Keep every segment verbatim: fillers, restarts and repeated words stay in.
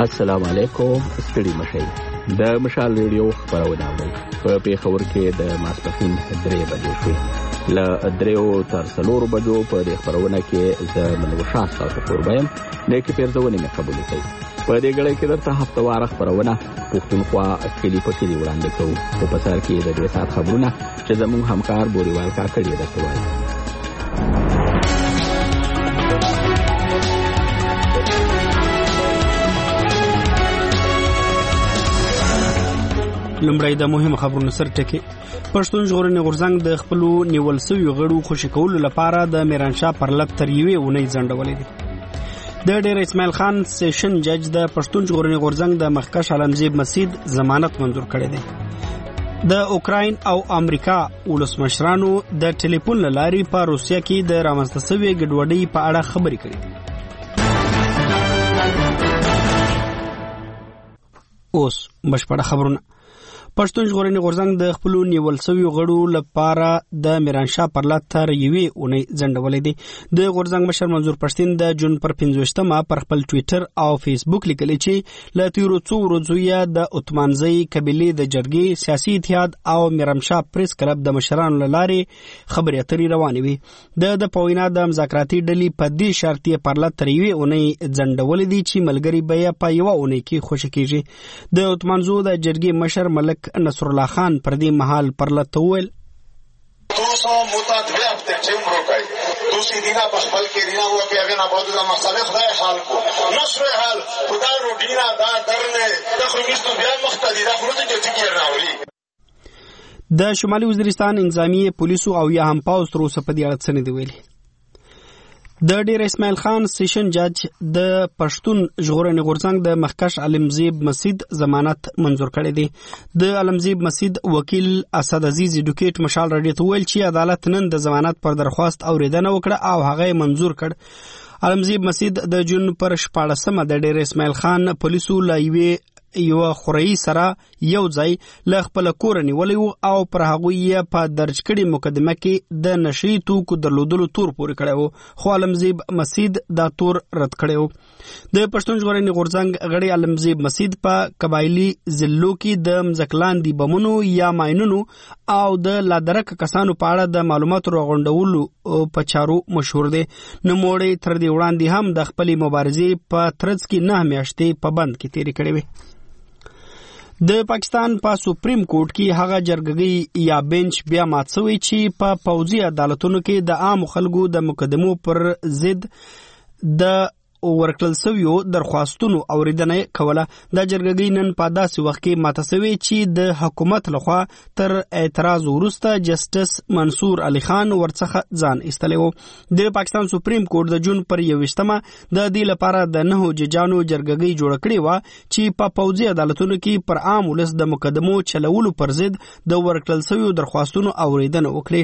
السلام علیکم. ستړي مشئ. د مشال ریډیو خبرونه اورئ. په پیښور کې د ماسپښین درې بجې شوې. له دریو تر څلورو بجو په دې خبرونه کې زه منوشا تاسو قربایم لیکي پیرځونې مې قبول کړئ. په دې غړې کې درته هفتوار خبرونه پښتونخوا کلی په کلی وړاندې کوو. په پسار کې د دې سات خبرونه چې زموږ همکار بوريوال کاکړي درته وایي. لمړی د مهم خبرونو سر ټکی. پښتون ژغورنې غورځنګ د خپل نیول شوی غړو خوشی کولو لپاره د میرانشاه پرلط تر یوې اونۍ ځنډولې دي. د ډیر اسماعیل خان سیشن جج د پښتون ژغورنې غورځنګ د مخکښ عالمزیب مسید ضمانت منظور کړی دی. د اوکراین او امریکا ولسمشرانو د ټلیفون لاري په روسیه کې د رامنځته شوې ګډوډۍ په اړه خبرې کړې. اوس بشپړه خبرونه. پښتون ژغورنې غورځنګ د خپل نیول شوی غړو لپاره د میرانشاه پرلط تر یوې اونۍ ځنډولې دي. د غورځنګ مشر منظور پښتين د جون پر پنځوستمه پر خپل ټوئیټر او فیسبوک لیکلي چې له تیرو څو ورځو یې د عثمانزۍ قبيلې د جرګې سیاسي اتحاد او میرانشاه پریس کلب د مشرانو لاري خبرې اترې روانې وي. د د پوینا د مذاکراتي ډلې په دې شرطي پرلط تر یوې اونۍ ځنډولې دي چې ملګری به په یو اونۍ کې خوشی کیږي. د عثمانزو د جرګې مشر ملک نصر الله خان پر دې مهال پرلط وویل دوسو متعدد هفته چې عمر کوي دوسی دینا په خپل کې دینا وو کې هغه نه بده د مسالې خدای حال کو نصر حال خدای رو دینا دا درنه د خمیستو بیا مختدي دا خروج کې ټکی راولي. د شمالي وزیرستان انتظامی پولیسو او یا هم پاوز تر اوسه په دې اړه څه نه دی ویلي. د ډیر اسماعیل خان سیشن جج د پښتون ژغورنې غورځنګ د مخکښ علمزیب مسید ضمانت منظور کړی دی. د علمزیب مسید وکیل اسد عزیز ایډوکیټ مشال رادیو ته ویل چې عدالت نن د ضمانت پر درخواست اوریدنه وکړه او هغه منظور کړ. علمزیب مسید د جون پر شپاړسمه د ډیر اسماعیل خان پولیسو لایوي یو خورئی سره یو ځای ل خپل کور نیولې او پر هغه یې په درج کړي مقدمه کې د نشي توکو درلودلو تور پورې کړو. خو علمزیب مسید دا تور رد کړو. د پښتون ژغورنې غورځنګ غړي علمزیب مسید په قبایلی ضلعو کې د مزکلاندي بمونو یا ماینونو او د لادرک کسانو په اړه د معلوماتو راغونډولو په چارو مشهور دي. نوموړي تر دې وړاندې هم د خپل مبارزې په ترڅ کې نه میاشتې په بند کې تیرې کړې وي. د پاکستان په سپریم کورټ کې هغه جرګګي یا بنچ بیا مات شوی چې په پوځي عدالتونو کې د عام خلکو د مقدمو پر ضد د ورکړل شویو درخواستونو اوریدنه کوله. د جرګګي نن په داسې وخت کې ماته شوی چې د حکومت لخوا تر اعتراض وروسته جسټس منصور علي خان ورڅخه ځان ایستلی و. د پاکستان سپریم کورټ د جون پر یوویشتمه د دې لپاره د نهو ججانو جرګګي جوړ کړی و چې په پوځي عدالتونو کې پر عام ولس د مقدمو چلولو پر ضد د ورکړل شویو درخواستونو اوریدنه وکړي.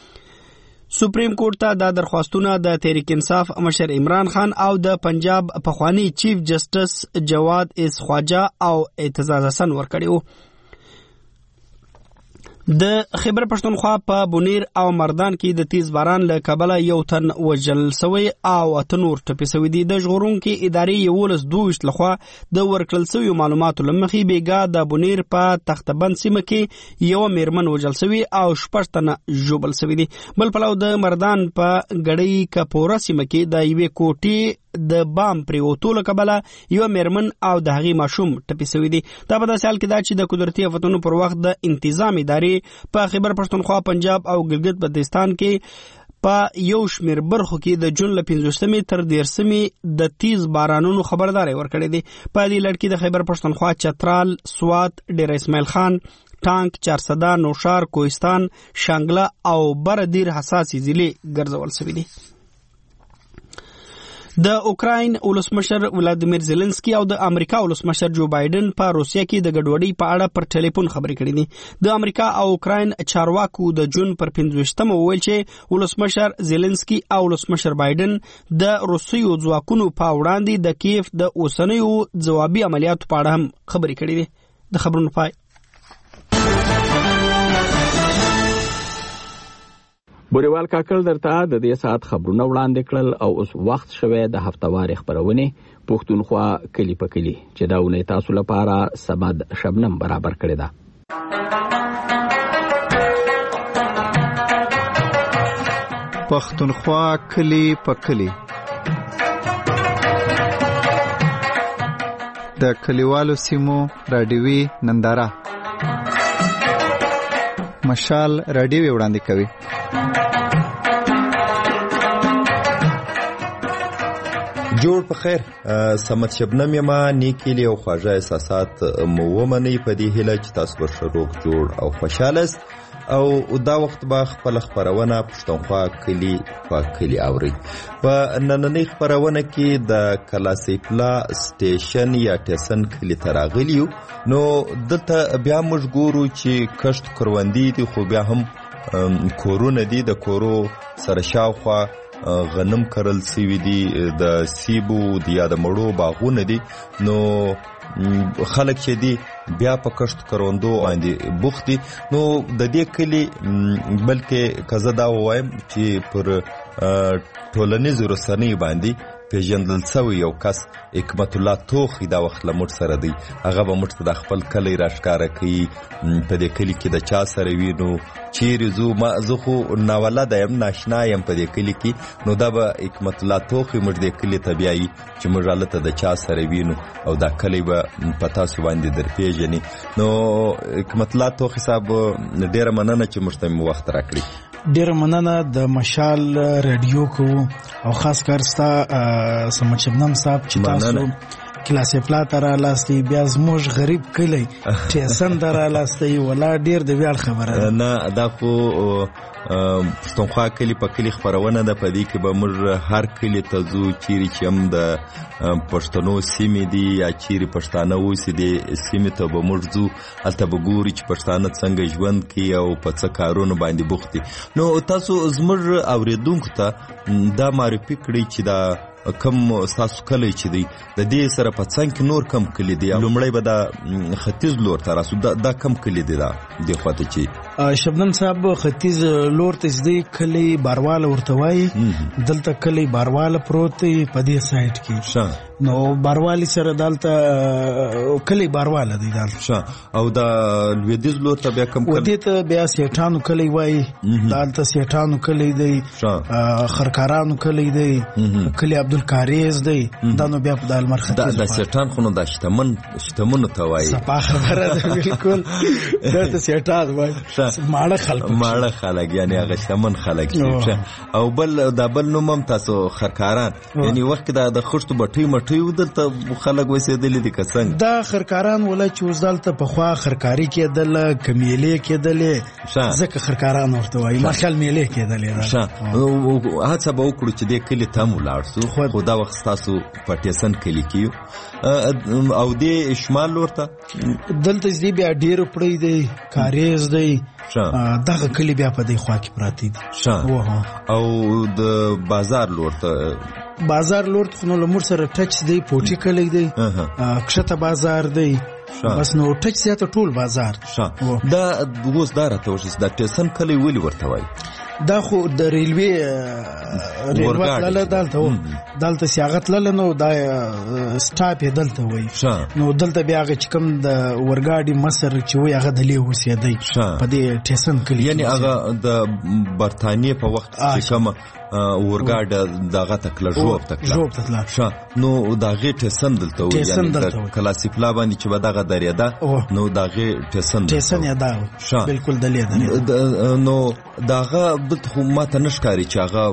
سپریم کورټ ته د درخواستونه د تحریک انصاف مشر عمران خان او د پنجاب پخوانی چیف جسټس جواد اس خواجه او اعتزاز حسن ورکړي. د خیبر پښتونخوا په بونیر او مردان کې د تیز باران له کبله یو تن وژل شوی او اته نور ټپي شوي دي. د ژغورونکو ادارې یولس دویشت لخوا د ورکړل شویو معلوماتو له مخې بیګا د بونیر په تختبند سیمه کې یو میرمن وژل شوی او شپږ تنه ژوبل شوي دي. بل پلو د مردان په ګړۍ کپوره سیمه کې د یوې کوټې د بام پریوتو له کبله یو میرمن او د هغې ماشوم ټپي شوي دي. دا په داسې حال کې دا چې د قدرتي آفتونو پر وخت د انتظام ادارې په خیبر پښتونخوا پنجاب او ګلګت بلتستان کې په یو شمیر برخو کې د جون له پنځوستمې تر دیرسمې د تیز بارانونو خبرداري ورکړې دي. په دې لړ کې د خیبر پښتونخوا چترال، سوات، ډیر اسماعیل خان، ټانک، چارسده، نوشار، کوهستان، شانګله او بردیر حساسې ضلع ګرځول شوي دي. د اوکراین ولسمشر ولادیمیر زيلنسکي او د امریکا ولسمشر جو بایدن په روسیه کې د ګډوډۍ په اړه پر ټلیفون خبرې کړې دي. د امریکا او اوکراین چارواکو د جون پر پنځوستمه وویل چې ولسمشر زيلنسکي او ولسمشر بایدن د روسیو ځواکونو په وړاندې د کیف د اوسنیو ځوابي عملیاتو په اړه هم خبرې کړې دي. د خبرونو پای. بوریوال کاکل درته د دې ساعت خبرونه وړاندې کړل او اوس وخت شوه د هفتوار خبرونه پښتونخوا کلی په کلی چې داونه تاسو لپاره سمد شبنم برابر کړی دا. پښتونخوا کلی په کلی د کلیوالو سیمو رادیوي ننداره مشال رادیوي وړاندې کوي. جوړ په خیر سمت شبنم یما نیکیلی او خواږه احساسات مو ومنئ په دې هیله چې تاسو به ښه روغ جوړ او خوشحاله است او دا وخت به خپل خبرونه پښتونخوا کلی په کلی اوري. په نننۍ خبرونه کې د کلاسیپلا سټیشن یا ټیسن کلی ته راغلیو. نو دلته بیا موږ ګورو چې کښت کروندې دي خو بیا هم کورونه دي د کورو سره شاوخوا غنم کرل سوي دي د سیبو د یا د مړو باغونه دي. نو خلک چې دي بیا په کښت کروندو باندې بوخت دي. نو د دې کلی بلکې کزه دا وایم چې پر ټولنیزو رسنیو باندې پیژندل شوی یو کس حکمت الله توخی دا وخت له موږ سره دی. هغه به موږ ته د خپل کلی راښکاره کوي په دې کلی کې د چا سره وي. نو چیرې ځو ما زه خو ناولده یم ناشنا یم په دې کلی کې. نو دا به حکمت الله توخی موږ دې کلی ته بیایي چې موږ هلته د چا سره وینو او دا کلی به په تاسو باندې در پیژني. نو حکمت الله توخی صاحب ډېره مننه چې موږ ته مې وخت راکړي. ډېره مننه د مشال رادیو کو او خاص کار ستا سمت شبنم صاحب چې تاسو کلاسیپلا ته رالاستئ بیا زموږ غریب کلی ټیسن ته رالاستئ ولا ډېر د ویاړ خبره ده. نه دا خو پښتونخوا کلی په کلی خبرونه ده. په دې کې به موږ هر کلی ته ځو چیرې چې هم د پښتنو سیمې دي یا چیرې پښتانه اوسي دي سیمې ته به موږ ځو. هلته به ګوري چې پښتانه څنګه ژوند کوي او په څه کارونو باندې بوخت دي. نو تاسو زموږ اورېدونکو ته دا معرفي کړئ چې دا کم ستاسو کلی چې دی د دې سره په څنګ کې نور کم کلی دی. لومړی به دا ختیځ لور ته راسو. دا کم کلی دی دا دې خواته چې شبنم صاحب ختیځ لور ته دی کلی بارواله ورته وایي. دلته کلی بارواله پروت دی په دې سایډ کې. نو باروالي سره دلته کلی بارواله دی دلته. او دا لویدیځ لور ته بیا کم کلی ودې ته بیا سیټانو کلی وایي. دلته سیټانو کلی دی خرکارانو کلی دی کلی عبدالکاریز دی. دا نو بیا په د المر ختیځ دا سیټان خو نو دا شتمن شتمنو ته وایي. صفا خبره ده بالکل. دلته سیټان وایي ماړه خلک ماړه خلک یعنی هغه شتمن خلک. او بل دا بل نوم هم تاسو خرکاران یعنی وخت دا د خښتو بټۍ مټۍ دلته خلک وسېدلي دي که څنګه؟ دا خرکاران ولا چې اوس دلته پخوا خرکاري کېدله که میلې کېدلې ځکه خرکاران ورته وایي. مخکل میلې کېدلې ده. هڅه به وکړو چې دې کلي ته هم ولاړ سو. خو دا وخت ستاسو په ټیسن کلي کې او دې شمال لور ته دلته دې بیا ډېر پړی دی کاریز دی. دغه کلی بیا په دې خوا کې پراته دي. او د بازار لور ته بازار لور ته نو لمر سره ټچ دی پوټی کلی دی کښته بازار دی بس نو ټچ زیاته ټول بازار. دا اوس دا راته وشي دا ټیسن کلی ولې ورته وایي؟ دا خو د ریلوی ریلوی تلله دلته و دلته سیاغت لله نو دا سټاپ یې دلته وایي. نو دلته بیا هغه چې کوم د ورګاډي مصر چې وایي هغه دلې اوسېدی په دې ټیسن کلي. یعنې هغه د برطانیې په وخت چې کومه ورګاډه دغه تکله ژوب تکله ژوب تکله نو دغه ټیسن دلته و یعنی د کلاسیپلا باندې چې به دغه درېده نو دغه ټیسن ټیسن یې دا بالکل دلې درېده. نو دغه دلته خو ماته نه ښکاري چې هغه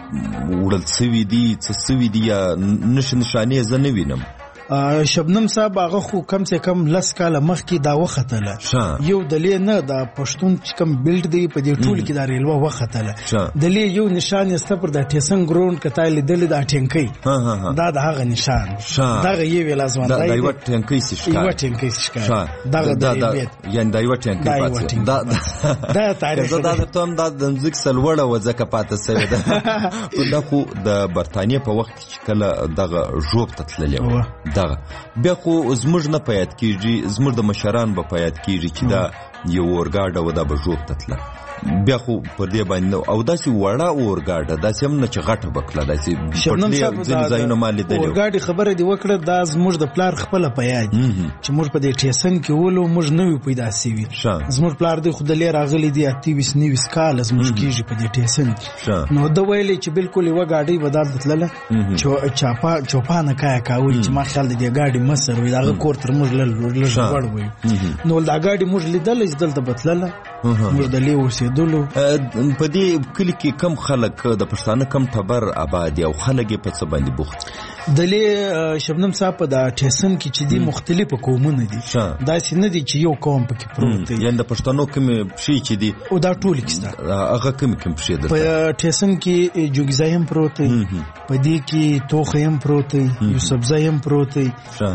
وړل سوي دي څه سوي دي یا نښې نښانې زه نه وینم. شبنم صاحب هغه خو کم سے کم لس کاله مخکې دا وختله یو دلې نه دا پښتون چې کم بیلډ دی په دې ټول کې دا ریلوه وختله دلې یو نشان یې پر د ټیسن ګراوند کته لیدل دا ټینکۍ دا د هغه نشان دغه یو لازم دا یو ټینکۍ ښکار یو ټینکۍ ښکار دغه دا یعنی دا یو ټینکۍ پاتې دا دا تاریخ دا د توم دا د مزیک سلوړه وځکه پاتې سوی ده. دا خو د برتانیې په وخت کې کله دغه ژوب ته تللی دغه بیا خو زموږ نه پیاد کیږي زموږ د مشران به پیاد کیږي چې دا یو اورګاډ او دا به ژوب ته تله بیا خو پر دې باندې او داسې وړه اورګاډه داسې هم نه چې غټه بکله داسې پټلې ځینې ځایونه ما لیدلي اورګاډي خبره دې وکړه دا زموږ د پلار خپله په یاد چې موږ په دې ټیسن کې ولو موږ نه وي پیدا سوي زموږ پلار دی خو د لې راغلی دی اتیویس نویس کاله زموږ کېږي په دې ټیسن کې نو ده ویلې چې بالکل یوه ګاډۍ به دلته تلله چوپانه کایه کاوي چې ما خیال د دې ګاډي مصر وي د هغه کور تر موږ لږ لوړ وي نو دا ګاډي موږ لیدله چې دلته به تلله موږ د لې اوسېدلو په دې کلي کې کم خلک د پښتانه کم ټبر آباد او خلک یې په څه باندې بوخت د لې شبنم صاحب په دا ټیسن کې چې دي مختلفه قومونه دي داسې نه دي چې یو قوم پکې پروت دی یعنې د پښتنو کومې پښې چې دي او دا ټول کې شته هغه کومې کوم پښې درته په ټیسن کې جوګزای هم پروت دی په دې کې توخه هم پروت دی یوسفزای هم پروت دی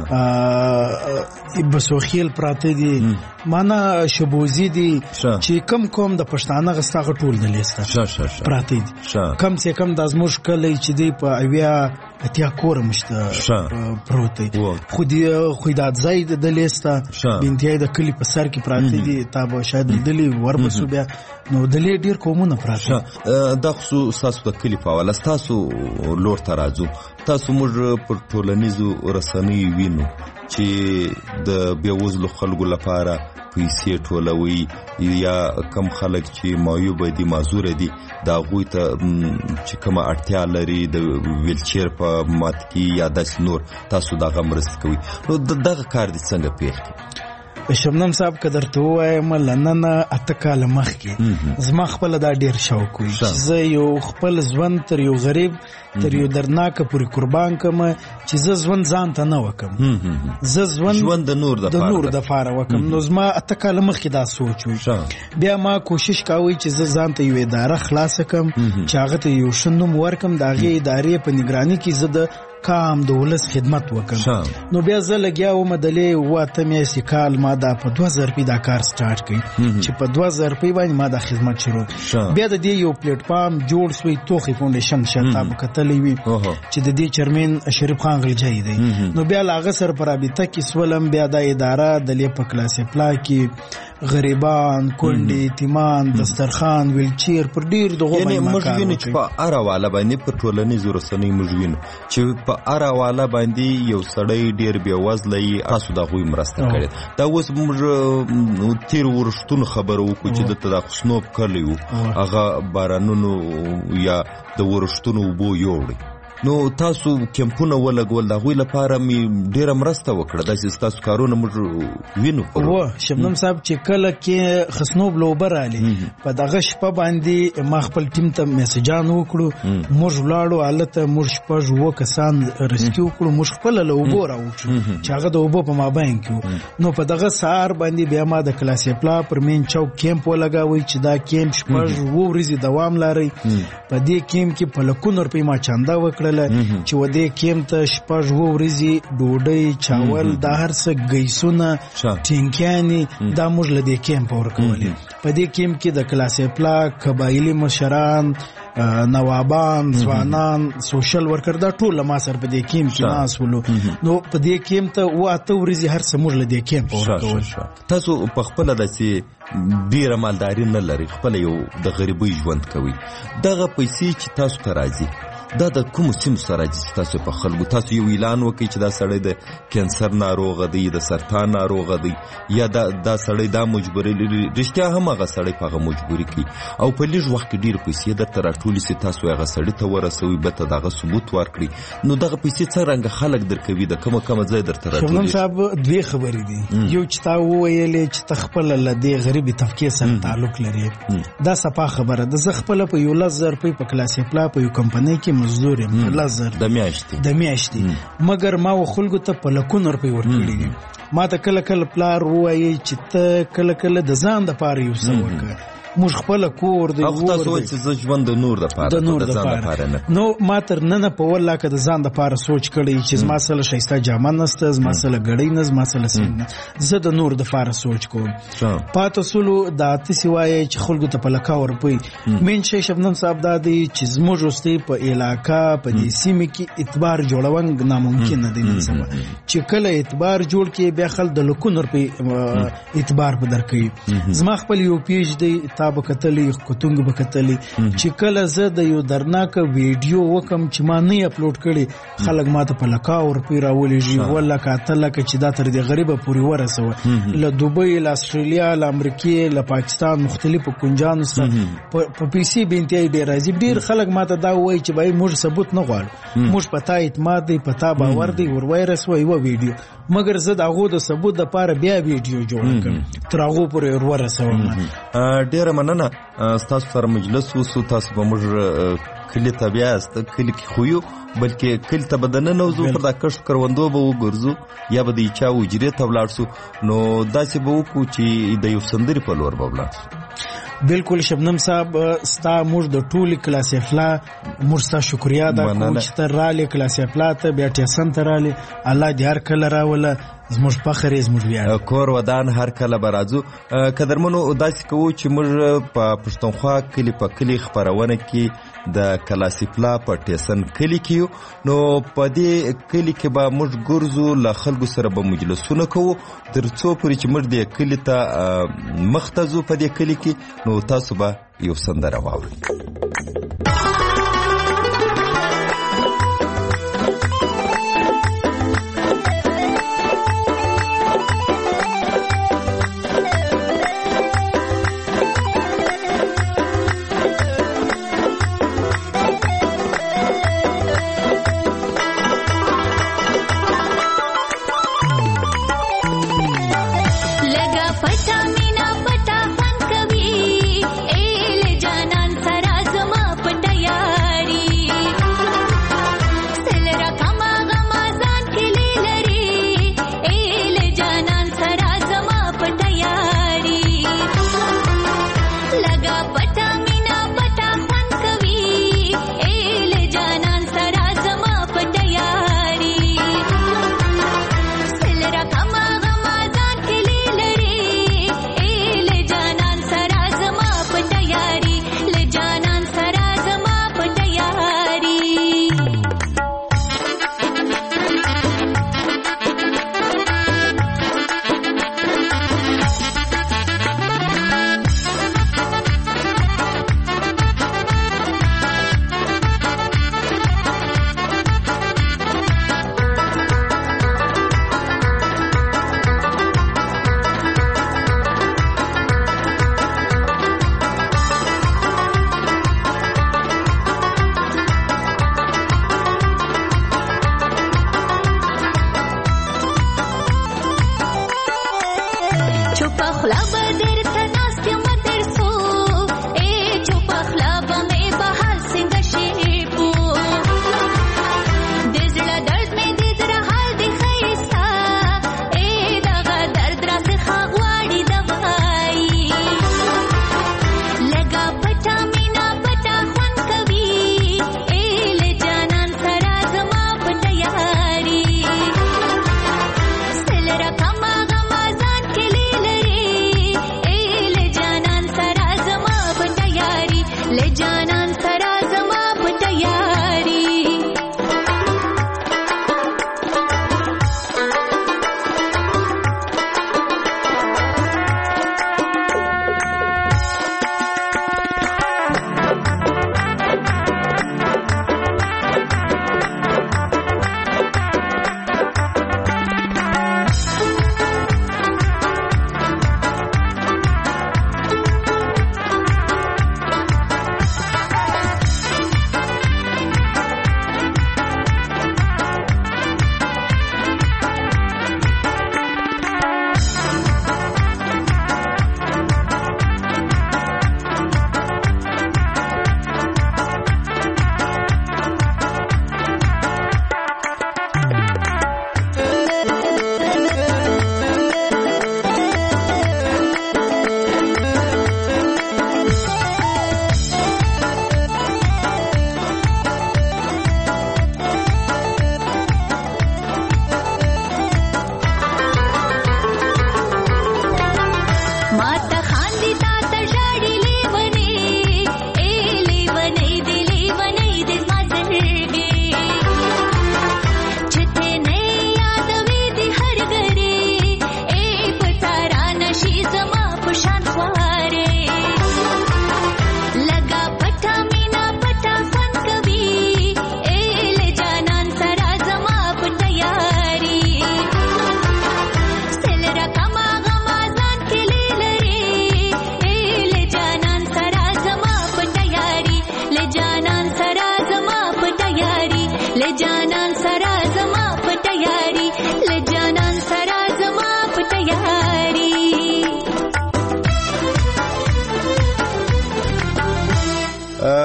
بسوخیل پراته دي معنا شبوزي دي چې کم کوم د پښتانه غستاغه ټول د لیسته پراته دي کم څه کم د ازموش کلی چې دی په اویا اتیا کور مشته پروت دی خو دې خو دا ځای د لیسته بنتیای د کلی په سر کې پراته دي تاسو شاید دلی وربسو بیا نو دلی ډیر کومونه پراته دا خو تاسو د کلی په حواله تاسو لور ته راځو تاسو موږ پر ټولنیزو رسنیو وینو چې د بېوزلو خلکو لپاره پیسې ټولوي یا کم خلک چې معیوبه دي معذوره دي د هغوی ته چې کومه اړتیا لري د ویلچیر په مات کې یا داسې نور تاسو دغه مرسته کوي نو دغه کار دې څنګه پیل کړي شبنم صاحب که درته ووایم له نن اته کاله مخکې زما خپله دا ډېر شوق وي چې زه یو خپل ژوند تر یو غریب تر یو درناکه پورې قربان کړم چې زه ژوند ځان ته نه وکړم زه ژوند د نور دپاره وکړم نو زما اته کاله مخکې دا سوچ وي بیا ما کوشش کوي چې زه ځان ته یو اداره خلاصه کړم چې هغه ته یو ښه نوم ورکړم د هغې ادارې په نګراني کې زه د کام د ولس خدمت وکړم نو بیا زه لګیا وم د لې اوه اته میاشتې کال ما دا په دوه زره روپۍ دا کار سټارټ کړي چې په دوه زره روپۍ باندې ما دا خدمت شروع بیا د دې یو پلیټ فارم جوړ سوی توخې فاونډیشن شاید تا به کتلی وي چې د دې چیرمین شریف خان غلجی دی نو بیا له هغه سره په رابطه کې سولم بیا دا اداره د لې په کلاسې پلا کې غریبان کونډې یتیمان دسترخوان ویلچیر پر ډیر دغه باندې موږ وینو چې په هره واله باندې په ټولنیزو رسنیو موږ وینو چې په هره واله باندې یو سړی ډیر بېوزله یي تاسو د هغوی مرسته کړې دا اوس موږ تېر ورښتونو خبره وکړو چې دلته دا خسنوب کلی و هغه بارانونو یا د ورښتونو اوبو یوړی نو تاسو کیمپونه ولګول د هغوی لپاره مې ډېره مرسته وکړه داسې ستاسو کارونه موږ وینو و شبنم صاحب چې کله کې خسنوب له اوبه رالې په دغه شپه باندې ما خپل ټیم ته میسجان وکړو موږ ولاړو هلته موږ شپږ اووه کسان رسکیو کړو موږ خپله له اوبو راوچو چې هغه د اوبو په مابین کې نو په دغه سهار باندې بیا ما د کلاسې پلا پر مین چوک کیمپ ولګاوی چې دا کیمپ شپږ اووه ورځې دوام لري په دې کیمپ کې په لکونو روپۍ ما چنده وکړه چې و دې کیمپ ته شپږ اووه ورځې ډوډۍ چاول دا هر څه ګیسونه ټینکیانې دا موږ له دې کیمپ ورکولې په دې کیمپ کې د کلاسې پلا قبایلي مشران نوابان ځوانان سوشل ورکر دا ټول ما سره په دې کیمپ کې ناست ولو نو په دې کیمپ ته اوه اته ورځې هر څه موږ له دې کیمپ ورکول تاسو په خپله داسې ډېره مالداري نه لرئ خپله یو د غریبۍ ژوند کوئ دغه پیسې چې تاسو ته راځي دا د کومو سیمو سره راځي چې تاسو په خلکو تاسو یو اعلان وکړئ چې دا سړی د کینسر ناروغه دی د سرطان ناروغه دی یا دا دا سړی دا مجبوري لري رښتیا هم هغه سړی په هغه مجبوري کوي او په لږ وخت کې ډېرې پیسې درته راټولې سي تاسو هغه سړي ته ورسوئ به ته دغه ثبوت ورکړئ نو دغه پیسې څرنګه خلک درکوي د کومه کومه ځای درته راټولېږي شبنم صاحب دوې خبرې دي یو چې تا وویلې چې ته خپله له دې غریبې طبقې سره تعلق لري دا صفا خبره ده زه خپله په یولس زره روپۍ په کلاسې پلا په یو کمپنۍ کې مزدور یم لس زره د میاشتې د میاشتې مګر ما و خلکو ته په لکونو روپۍ ورکړي ما ته کله کله پلار ووایي چې ته کله کله د ځان دپاره یو څه وکړه موږ خپل کور دی او تاسو چې ز ژوند د نور د پاره د نور د پاره نو ما تر نن په ولله که د ځان د پاره سوچ کړی چې ما سره شایسته جامه نسته ما سره غړی نه ما سره سین زه د نور د پاره سوچ کوم پاتې سولو د تاسو وایي چې خلکو ته په لکا ورپی مين شي شبنم صاحب د دې چې زموږ واستي په علاقہ په دې سیمه کې اعتبار جوړون ناممکن دی نن سبا چې کله اعتبار جوړ کې بیا خل د لکونر په اعتبار په درکې زما خپل یو پیج دی تاب کتلې کوتنګ بکتلې چې کله زه د یو درناک ویډیو وکم چې ما نه اپلوډ کړي خلک ماته په لکا ورپی راولېږي ولا کاتل چې دا تر دې غریبه پوری ورسوه له دوبۍ له استرالیا له امریکا له پاکستان مختلفو کنجانو سره په پی سي بنتي ډیر راځي ډیر خلک ماته دا وایي چې بای موږ ثبوت نه غواړو موږ پتا اعتماد دی پتا باور دی ور وایرس وای و ویډیو مګر زه دا غو د ثبوت لپاره بیا ویډیو جوړ کړم تر هغه پورې ور ورسوم ډیر مننه تاسو سره مجلس وسو تاسو به موږ کلی طبيعه است کلی کې خو یو بلکې کلی ته بدن نه وزو پر دا کښ کروندو به وګرځو یا به د چا وجري ته ولاړ سو نو داسې به وکړو چې د یو سندري په لور به ولاړ بالکل شبنم صاحب ستا موږ د ټولي کلاس افلا موږ ستا شکریا دا کوم چې تر رالي کلاس افلا ته بیا ټیسن تر رالي الله دې هر کله راوله زموږ فخر زموږ ویاړ کور ودان هر کله برازو قدرمنو داسې کوو چې موږ په پښتونخوا کلی په کلی خبرونه کې د کلاسیفلا په ټیسن کلی کې نو په دې کلی کې به موږ ګرځو له خلکو سره به مجلسونه کوو ترڅو پورې چې موږ د کلی ته مختزو په دې کلی کې نو تاسو به یو سندره واورئ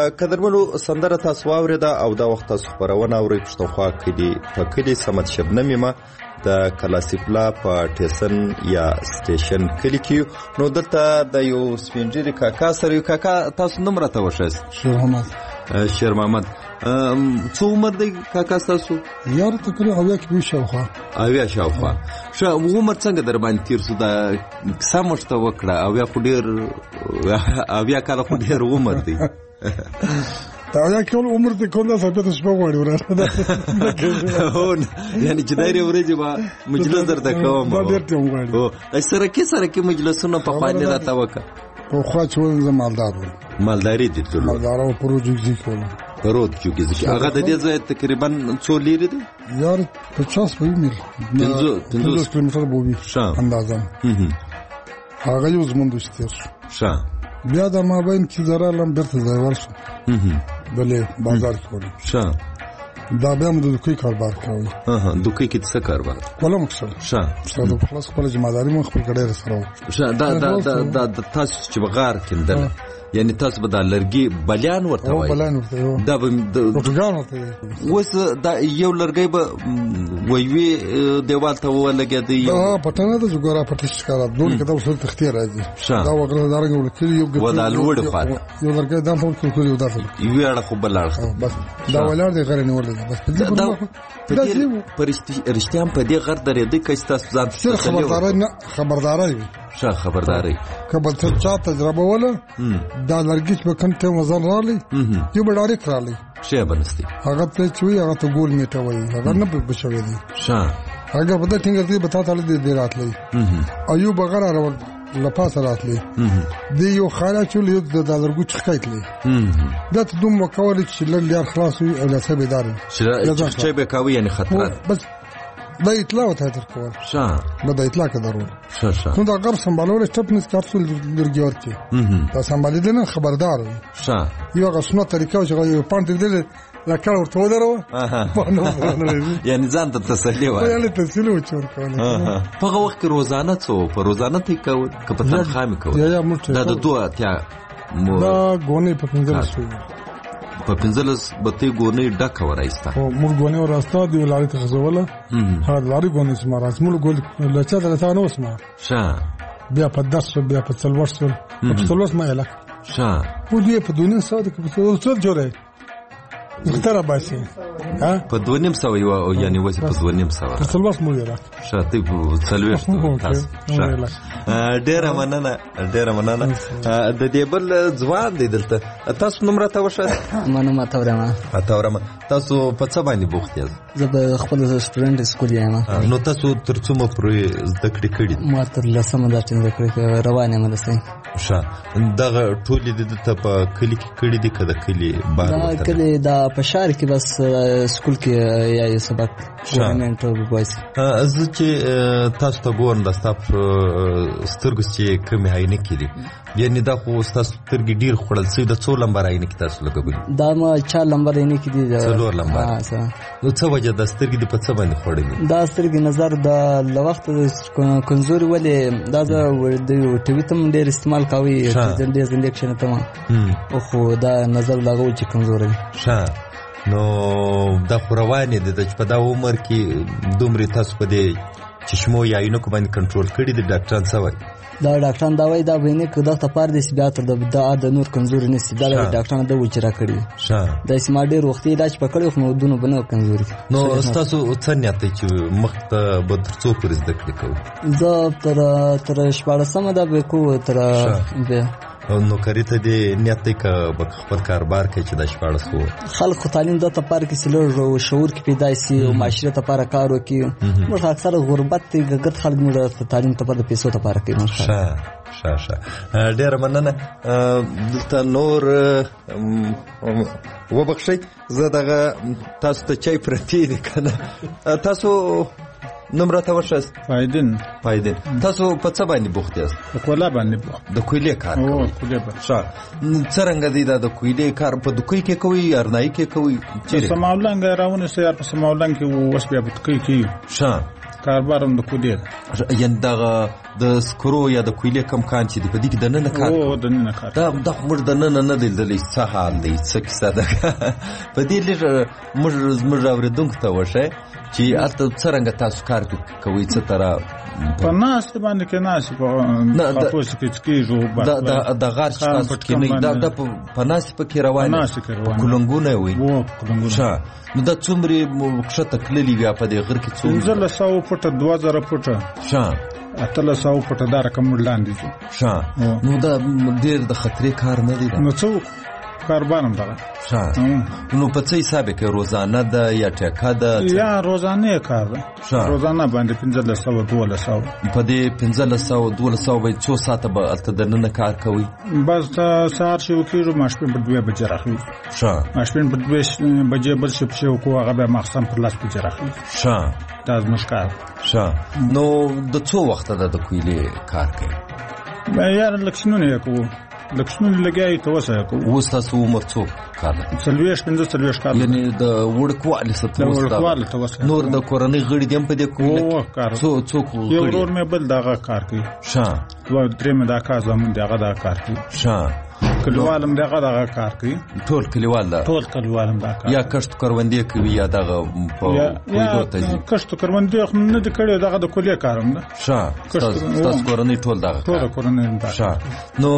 قدرمنو سندره تاسو واورېده او دا وخت تاسو خبرونه اورئ پښتونخوا کلي په کلي سمت شبنمې ما د کلاسیپلا په ټیسن یا سټیشن کلي کې نو دلته د یو سپینجری کاکا سره یو کاکا تاسو نوم راته وښایاست. شیر محمد. شیر محمد څو عمر دی کاکا تاسو؟ یار تقریبا اویا کې شاوخوا. اویا شاوخوا. ښه عمر څنګه در باندې تیر شو دا کیسه موږ ته وکړه؟ اویا خو ډېر اویا کاله خو ډېر عمر دی. دا اویا کاله عمر دی کومه ثابته شپه غواړي ورته. هو یعنی چې دایره ورځي با مجلس درته کوم. دا ډېر ته غواړي. او سره کې سره کې مجلسونه په خوانې راته وکړه. په خوا چې ول مالدار و. مالداري دي ټول. مالدار او پروژې کوله. پروت کیږي ځکه هغه د دې ځای تقریبا څو لري دی؟ یار پچاس به میل. پنځوس کیلومتره به وي اندازه. هغه یو زموږ د شتیر. ښه. بیا د مابین کې زرا لم برته ځای ورسو. بلې بازار کې وله. ښه. دا بیا موږ د کوي کاروبار کوي. ها د کوي کې څه کاروبار؟ کوله مقصد. ښه. څه د خلاص خپل جمعداري مخ په کډه سره. ښه دا دا د تاسو چې بغار کېندل یعنی تاسو به د لرګي بلیان ورته وایي. بلیان ورته وایي. دا به روټګان ورته وایي. اوس دا یو لرګی به ویوي دیوال ته ولګېدی. دا پټنه د جوګرا پټی ښکارا دوه کده وسل تختې راځي. دا وګړه دارنګ ولکې یو ګټه. ودا لوړ پات. یو لرګی دا ټول کې یو داخل. یو اړه خو بل اړه. بس دا ولر دی غره نیولې بس په دې په پرشتي رښتیام په دې غر درې د کښ تاسو ځان خبرداري نه خبرداري وي. ښه خبرداري. کبل څه چا تجربه ولا دا لرګي په کنټه وزن رالي یو بډاري کرالی شی بنستی هغه ته چوي هغه ته ګول میټه وایي هغه نه په بشوي دي. ښه. هغه په دې ټینګ دې بتا تعالی دې راتلی. ایو بغیر راول لپاس راتلی. دی یو خاله چول یو د لرګو چخایتلی. دا ته دوم وکول چې لږ خلاص وي او لاسه بيدار. چې به کاوي یعنی خطر. بس دا اطلاع وته تر کول. ښه. دا اطلاع کې ضروري. ښه ښه. نو دا غر سمبالول سټپنس کارسول لرګي ورته. دا سمبالې نه خبردار وي. ښه. یو غسنه طریقه چې یو پاند دې لکه ورته ودرو. یعنی ځان ته تسلی وای. یعنی تسلی و چور کوله. په هغه وخت کې روزانه څو په روزانه ته کوي که په تنخواه مې کوي. دا د دوه اتیا دا غونې په پنځلس شوي. په پنځلس بتې غونې ډکه ورایسته. موږ غونې وراسته دی لارې ته خزوله. ها لارې غونې سم راځ موږ ګول لچا دلته نو اسمه. ښه. بیا په داس بیا په څلور سول. په څلور ما الک. ښه. و دې په دونیم ساده کې په څلور څل جوړه. مختار باسي. ها؟ په دونیم سو یو یعنی وځي په دونیم سو. په څلور مو یې راک. شاته په څلور تاسو. ډېر مننه ډېر مننه. د دې بل ځوان دی دلته تاسو نوم راته وښه. مننه تاورما. تاورما تاسو په څه باندې بوخت یاست؟ زه به خپل سټوډنټ سکول یم. نو تاسو تر څومره پرې زده کړې کړې؟ ما تر لسمه درته زده کړې روانه مده سي. ښه. دغه ټولې د ته په کلی کې کړې دي کده کلی بار وته. کلی دا په شهر کې بس سکول کې یا سبق ګورنمنت او بوایس. زه چې تاسو ته ګورم د تاسو سترګو چې کومه هاینه کړي یعنی دا خو تاسو سترګې ډیر خړل سي د څو لمبر هاینه کې تاسو لګولې؟ دا ما چا لمبر هاینه کې دي. څلور لمبر. نو څه وجه د سترګې د په څه باندې خړلې؟ دا سترګې نظر د لوخت کمزوري ولې دا د ټي وي تم ډیر استعمال کوي د دې انډکشن ته او خو دا نظر لګول چې کمزوري. ښه. نو دا روانې دي چې په دا عمر کې دومره تاسو په دې چشمو یا عینو کو باندې کنټرول کړی د ډاکټران سوي. دا ډاکټران دا وایي دا ویني که دا ته پاره دي بیا تر دا د نور کمزوري نشي. دا ډاکټران دا وچرا کړی. ښه. دا اسما ډیر وختي علاج پکړو خو نو دونو بنو کمزوري. نو تاسو څه نیت چې مخ ته به تر څو پرې زده کړې کوو؟ زه تر تر شپاړسمه دا به کو تر به نو کاری ته دې نیت دی که به خپل کاروبار کوي چې د شپاړس وو خلک خو تعلیم د تپاره کې سلور شعور کې پیدا شي او معاشره تپاره کار وکړي. موږ اکثر غربت ته ګرځت خلک موږ تعلیم تپاره پیسو تپاره کوي. ښه ښه ښه. ډېره مننه. دلته نور وبخښئ زه دغه تاسو ته چای پرتی دی که نه. تاسو نوم راته وښایاست؟ فایدین. فایدین. تاسو په څه باندې بوخت یاست؟ د کولا باندې بوخت. د کویلې کار کوئ؟ او کویلې باندې. ښه. څرنګه دی دا د کویلې کار په دوکۍ کې کوئ ارنایي کې کوئ؟ چیرې؟ سماولنګ راونیسئ یا په سماولنګ کې اوس بیا په دوکۍ کې. ښه. کاربار هم د کولې یعنې دغه د سکرو یا د کویلې کم کان چې دی په دې کې دننه کار او دننه کار دا دا موږ دننه نه دی لیدلی څه حال دی څه کیسه ده په دې لږ موږ زموږ اورېدونکو ته وښایئ چې هلته څرنګه تاسو کار کوئ څه طرح په ناستې باندې کې ناستې په خاپوس کې څکېږو د غار چې تاسو کښېنئ دا په ناستې پکې روان په کلنګونه یې وي ښه نو دا څومرې ښکته تللي بیا په دې غر کې څومره پنځلس سوه فوټه دوه زره فوټه ښه اتلس سوه فوټه دا رقم موږ لاندې ځو ښه نو دا ډېر د خطرې کار نه دی نو څه کاربار هم دغه ښه نو په څه حساب کې روزانه ده یا ټیکه ده یا روزانه کار ده روزانه باندې پنځلس سوه دولس سوه په دې پنځلس سوه دولس سوه به څو ساعته به هلته دننه کار کوئ بس سهار چې وکېږو ماسپښین په دوې بجې راخېږو ښه ماسپښین په دوې بجې بل شي پسې وکړو هغه بیا ماخستن پر لس بجې راخېږو ښه دا زموږ کار ښه نو د څو وخته ده د کویلې کار کوي یاره لکشنونه یې کوو لکشنونه لګیا ته وسه کوو اوس تاسو عمر څو کاله څلوېښت پنځه څلوېښت کاله یعنې د وړکوالي څه د وړکوالي ته وسه نور د کورنۍ غړي دي هم په دې کویلې څو څوک غړي یو ورور مې بل دغه کار کوي ښه دوه درې مې دا کار زمون دی هغه دا کار کوي ښه کلیوال هم دغه دغه کار کوي ټول کلیوال ده ټول کلیوال هم دا کار یا کښت کروندې کوي یا دغه په کویلو ته ځي کښت کروندې خو نه دي کړی دغه د کلیې کار هم ده ښه ستاسو کورنۍ ټول دغه ټوله کورنۍ هم دا ښه نو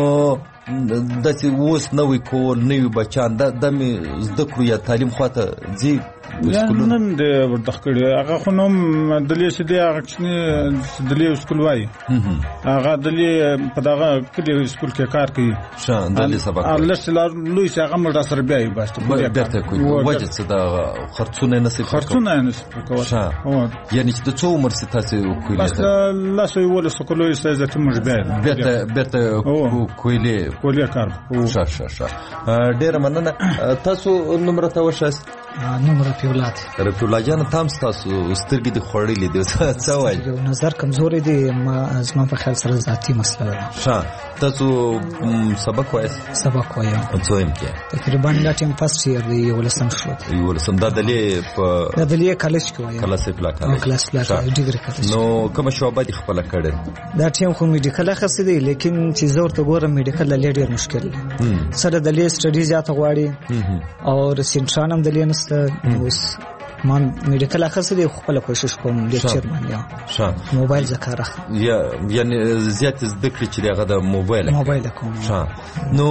داسې اوس نوی کور نوي بچیان دا مې زده کړو یا تعلیم خواته ځي نن دی ورته کړی هغه خو نو دلې چې دی هغه کوچني دلې سکول وایي هغه دلې په دغه کلي سکول کې کار کوي ښه دلې سبق الله چې لوی چې هغه موږ سره بیا یې بس بیرته کوي وجه څه د خرڅونه نه سي خرڅونه نه سي کوي ښه یعنی چې د څو عمر سي تاسو کوي بس الله سوی ول سکول یې سې ځکه موږ بیا بیرته بیرته کویلې کویلې کار ښه ښه ښه ډېره مننه تاسو نمبر ته وښاست نوم رفیع الله رفیع الله جان تام تاسو سترګې د خوړلې دي څه وایي یو نظر کمزوري دي ما زما په خیال سره ذاتی مسله ده ښه تاسو سبق وایي سبق وایم څو یم کې تقریبا دا ټیم فرست ایئر دی ولسم شو ولسم دا دلې په دا دلې کالج کې وایم کلاس پلا کالج کلاس پلا ډیګري کالج نو کوم شعبه دي خپل کړل دا ټیم خو میډیکل اخص دی لیکن چې زور ته ګورم میډیکل لې ډیر مشکل دی سره دلې سټډي زیاته غواړي او سنټران هم دلې نست اوس ما میډیکل اخص دی خپل کوشش کوم لیکچر باندې ښه موبایل ذکر یا یعنی زیات زده کړی چې دغه د موبایل موبایل کوم ښه نو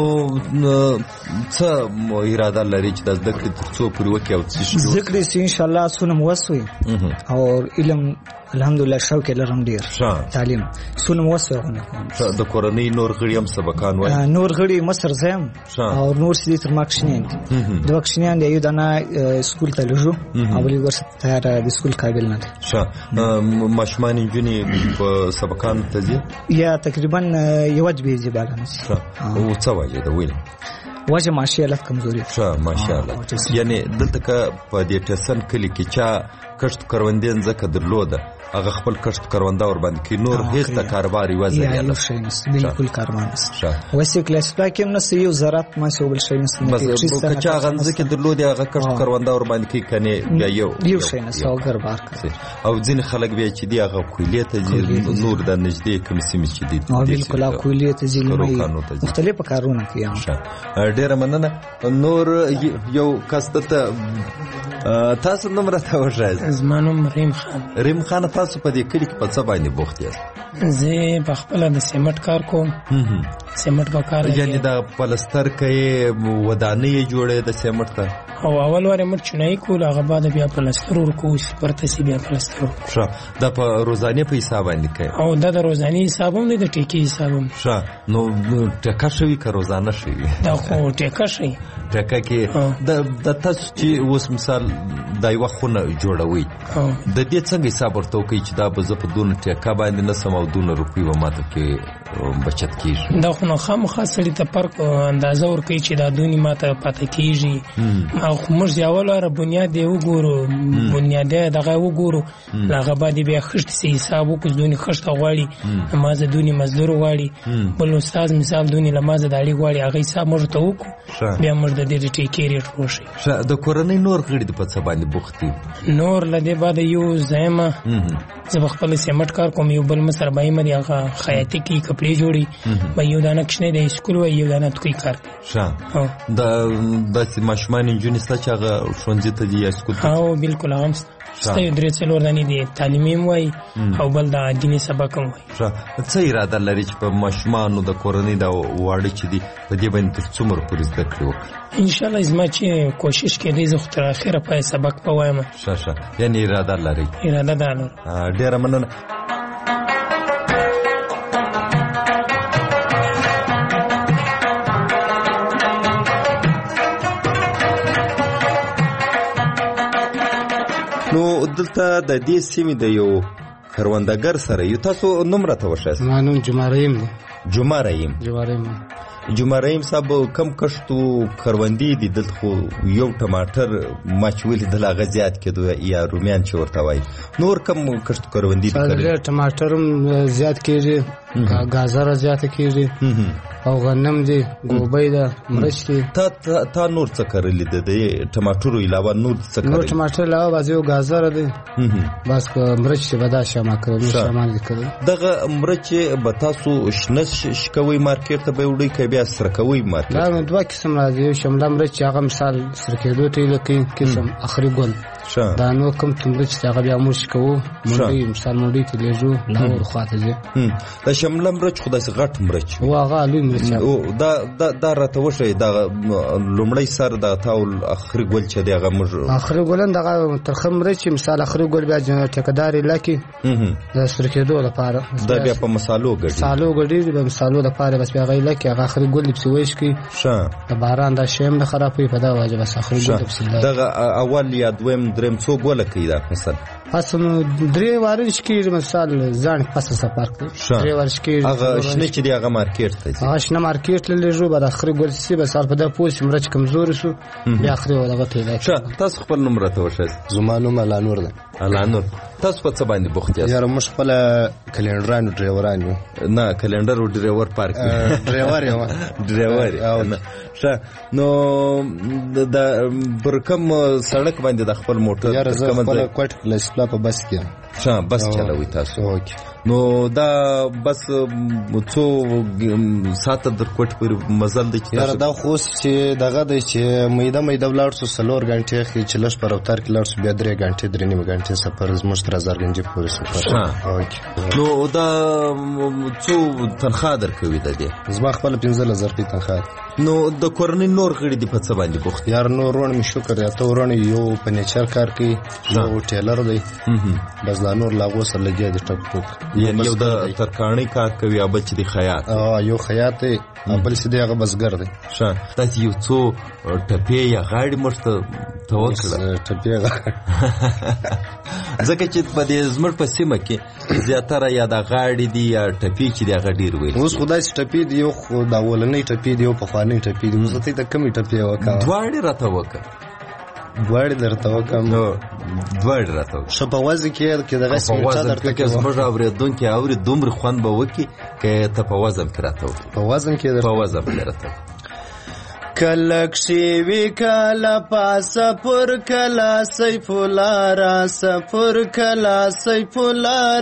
څه اراده لري چې د زده کړې تر څو پورې وکړي او څه زده کړې چې ان شاء الله سونم وسوي او علم الحمدلله شوق لرم ډیر تعلیم سونم وسوي د کورنۍ نور غړي هم سبقان وایي نور غړي مصر زم او نور سړي تر ماکشنین د ماکشنین دی یو دنا سکول ته لږو او بل ورس تر د سکول قابل نه ښه ماشمان انجنی په سبقان ته ځي یا تقریبا یو وجبه زی باندې ښه او څه وایي دا ویل وجه ماشاءالله کمزوري ښه ماشاءالله یعنی دلته په دې ټسن کلی کې چا کښت کروندین زکه درلوده هغه خپل کښت کرونده ور باندې کې نور هیڅ ته کاروبار وځي یا یو شی نس بالکل کاروبار نس وسې کلاس پاکم نس یو زراعت ما څه بل شی نس بس کچا غنځ کې درلوده هغه کښت کرونده ور باندې کې کني بیا یو یو شی نس او کاروبار او ځین خلک بیا چې دی هغه کویلې ته نور د نږدې کوم سیمې چې دی بالکل کویلې ته ځي مختلف کارونه کوي ډېر مننه نور یو کاسته تاسو نمبر ته وښایئ زما نوم ریم خان ریم خان تاسو په دې کلی کې په څه باندې بوخت یاست زه په خپل د سیمټ کار کوم سیمټ په کار یعنی دا پلستر کوي ودانۍ جوړې د سیمټ ته او اول واره مټ چنای کول هغه بعد بیا پلستر ورکو پرته سی بیا پلستر ښه دا په روزانه په حساب باندې کوي او دا د روزانه حساب هم د ټیکي حساب هم ښه نو ټیکا شوی که روزانه شوی دا خو ټیکا شوی ټیکا کې د تاسو چې اوس مثال دا یو خونه جوړوي د دې څنګه حساب ورته کوي چې دا به زه په دونه ټیکا باندې نسم او دونه روپۍ به ماته کې بچت کیږي. دا خو نو خامخا سړي ته فرق اندازه ورکوي چې دا دونې ماته پاتې کیږي. او موږ یوه لاره بنیاد یې وګورو، بنیاد یې دغه وګورو، له هغه بعد بیا خښتې سي حساب وکړو چې دونې خښته غواړي، له مازه دونې مزدور غواړي، بل استاد مثال دونې له مازه داړي غواړي، هغه حساب موږ ته وکړو، بیا موږ د دې د ټیکې ریټ وښیو. د کورنۍ نور غړي د په څه باندې بوخت دي؟ نور له دې بعد یو زایمه زه به خپل سیمټ کار کوم، یو بل مصر بایم دی هغه خیاطي کې کپړې جوړي، به یو دانه کښنه د اسکول وای، یو دانه توکي کار ښه. د داسې ماشومان نجونې شته چې هغه ښوونځي ته ځي یا اسکول ته؟ او بالکل هغه هم شته، یو درې څلور دانې دي تعلیمي هم وایي او بل د دیني سبق هم وایي. ښه. څه اراده لري چې په ماشومانو د کورنۍ د واړه چې دي په دې باندې تر څومره پورې زده کړې وکړي؟ انشاءالله زما چې کوشش کېدی زه خو تر اخره پای سبق به وایم. ښه ښه، یعنې اراده لري؟ اراده ده لرم. ډېره مننه. نو دلته د دې سیمې د یو کروندګر سره یو، تاسو نوم راته وښایاست؟ زما نوم جمعه رحیم دی. جمعه رحیم. جمعه رحیم جمعه رحیم صاحب، کم کښتو کروندې دي دلته؟ خو یو ټماټر ما چې ولیدل هغه زیات کېدو، یا رومیان چې ورته وایي. نور کم کښتو کروندې دي؟ ټماټر هم زیات کېږي، ګازره زیاته کېږي، او غنم دی، ګوبۍ ده، مرچ دی. تا نور څه کرلي ده د ټماټرو علاوه؟ نور څه کرلي؟ نور ټماټر علاوه بعضې یو ګازره دی، بس که مرچ چې به دا شامه کړی، نور شامان دي کړی. دغه مرچ به تاسو شنه شکوئ مارکېټ ته به یې وړئ که بیا سره کوئ مارکېټ؟ دا دوه قسم راځي، یو شمله مرچ چې هغه مثال سره کېدو ته یې لکه قسم اخري ګل، دا نور کوم مرچ چې هغه بیا موږ شکوو، منډۍ مثال منډۍ ته لیږو، لاهور خواته ځي. د شمله مرچ خو داسې غټ مرچ و، هغه لوی مرچ. دا راته وښایي د لومړی سر د تاول اخري ګل چې دی هغه موږ اخري ګلن دغه ترخه مرچ مثال اخري ګل بیا ټیکهدار یې لکې د سره کېدو لپاره، دا بیا په مسالو ګډي مسالو ګډي د مسالو لپاره، بس بیا هغه یې لکې هغه اخري ګل پسې ویشکي. ښه. د باران دا شی هم نه خرابوي، په دا وجه بس اخري ګل پسې لکې. دغه اول یا دویم دریم څو ګوله کوي دا فصل؟ فصل درې وارش کېږي، مثال ځان فصل څه فرق دی، درې وارش کېږي. هغه شنه چې دی هغه مارکېټ ته ځي؟ هغه شنه مارکېټ ته لیږو، بعد اخري ګل سي بس په دا پوس مرچ کمزوري شو، بیا اخري دغه ته لکې. ښه. تاسو خپل نوم راته وښایاست؟ زما نوم الانور دی. الانور، تاسو په څه باندې بوخت یاست؟ یاره موږ خپله کلینډران او ډریوران یو. نه، کلینډر او ډریور پارک ډریور یم. ډریور. ښه. نو د پر کوم سړک باندې د خپل موټر؟ یاره زه خپله کوټ لسپلا په بس کې یم. ښه. بس چلوئ تاسو؟ نو دا بس څو ساعته در کوټ پورې مزل دی؟ یاره دا خو اوس چې دغه دی چې میده میده ولاړ سو څلور غنټې ښي، چې لږ په روتار کې لاړ سو بیا درې غنټې درې نیمې غنټې سفر زموږ تر هزارګنجې پورې سفر. نو دا څو تنخواه درکوي د دې؟ زما خپله پنځلس زره روپۍ تنخواه. نو د کورنۍ نور غړي دي په څه باندې بوخت؟ یار نور ورونه مې شکر دی، اته ورونه یو په نیچر کار کوي، یو ټیلر دی، بس دا نور له هغو سره لګیا دي ټک ټوک. یعنې یو د ترکاڼۍ کار کوي او بل چې دی خیاط؟ یو خیاط دی، بل چې دی هغه بزګر دی. ښه. داسې یو څو ټپې یا غاړې موږ ته ته وکړه؟ ټپې غاړې ځکه چې په دې زموږ په سیمه کې زیاتره یا د غاړې دي یا ټپې چې دی هغه ډېر ویل. اوس خو داسې ټپې دي، یو خو د اولنۍ ټپې دي، یو پخوانۍ ټپې دي. اوس ته د کمې ټپې وکړه؟ دواړې راته وکړه. دواړې درته وکړم؟ دواړې راته وکړه. ښه. په وزن کې که دغه سمېټه درته که زموږ اورېدونکي اوري دومره خوند به وکړي که ته په وزن کې راته وکړې. په وزن کې په وزن کې راته وکړه. کله کښې کله پاسه پر کله سیف الله راسه پر کله سیف الله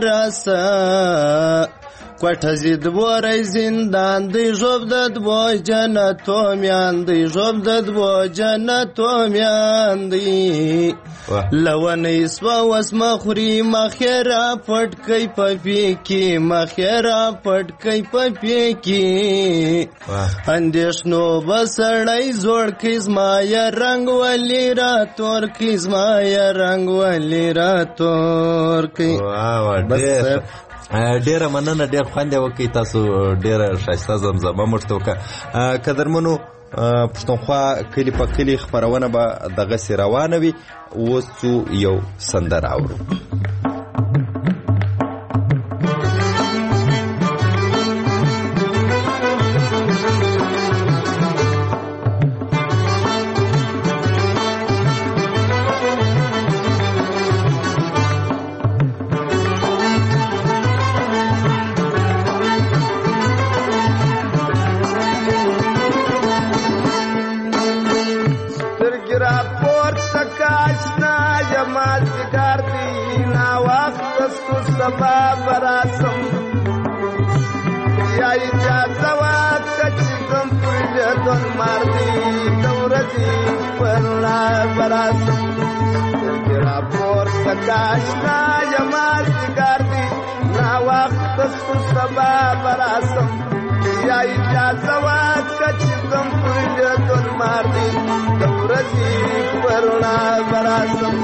راسه کوټه زی دوری زندان دی ژوب د دوی جنتو میان دی ژوب د دوی جنتو میان دی لونی سوا وسمه خوري مخیره پټ کوي په پیکي مخیره پټ کوي په پیکي اندېښنو بسړی زوړ کې زما یا رنگ ولی را تور کې زما یا رنگ ولی را تور کې. بس ډیره مننه، ډیر خوند یې وکړئ، تاسو ډیره ښایسته زمزمه موږ ته وکړه. قدرمنو پښتونخوا کلي په کلي خپرونه به دغسې روانه وي. اوس څو یو سندره اورو. سبا براسم یا اجازه واکه چې کوم پرې دون مار دی د ورځې پر رڼا براسم سترګې راپورته که اشنا یما ځیګر دی ناوخته سو سبا براسم یا اجازه واکه چې کوم پرې دون مار دی د ورځې پر رڼا براسم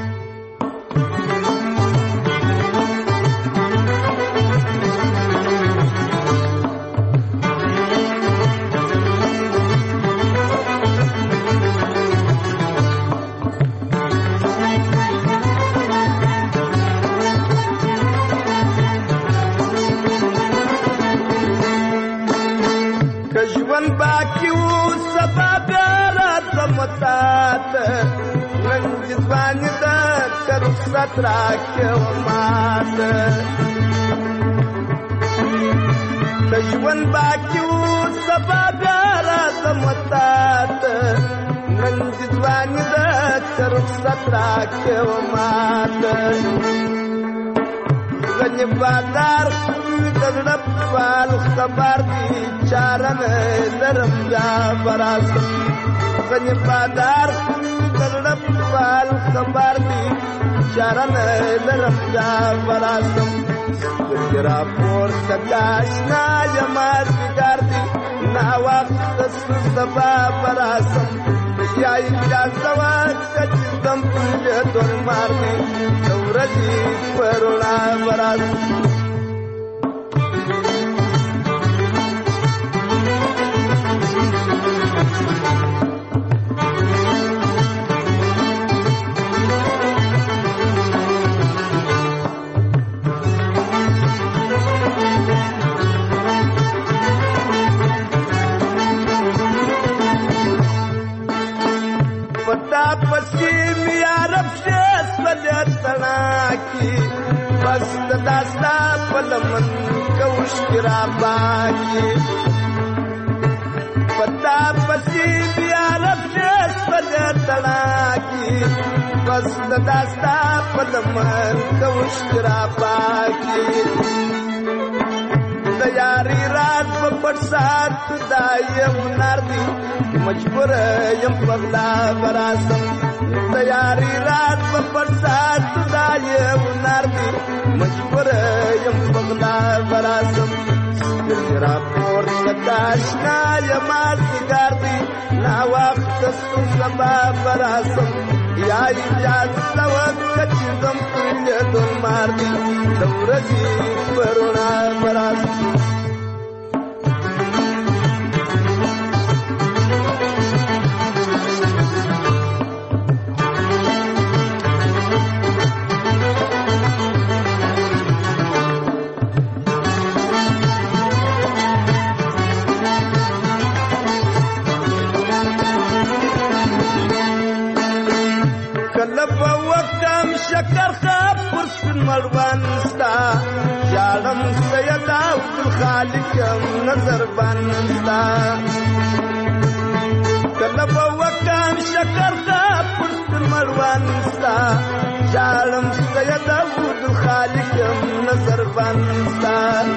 رکھے مات کشون باکیو سبا بیارا دمتات ننج دوانی دا کرخصت رکھے مات غنی بادار دردب فال خبر دی چارن درم جا براسم غنی بادار دردب فال خبر دی چارن درم جا براسم سترګې راپورته که اشنا یما ځیګر دی ناوخته سو سبا براسم یا اجازه واکه چې ځم پرې دون مار دی د ورځې پر رڼا براسم داستا پلمن کوش کرا باکی پتا پسی بیا رفشس پدے تڑاکی بس داستا پلمن کوش کرا باکی دیاری رات پپٹ ساتھ دائیم ناردی مجبور یم پغلا براسم دیاری رات پپٹ ساتھ دائیم ناردی مجبور یم پغلا براسم سترګې راپورته که اشنا یما ځیګر دی ناوخته سو سبا براسم یا اجازه وکړه چې ځم پرې دون مار دی د ورځې پر رڼا براسم شکر خواب پرسن مروان ستا جالم سیدا عبدالخالقم نظر بان ستا کلب وکام شکر خواب پرسن مروان ستا جالم سیدا عبدالخالقم نظر بان ستا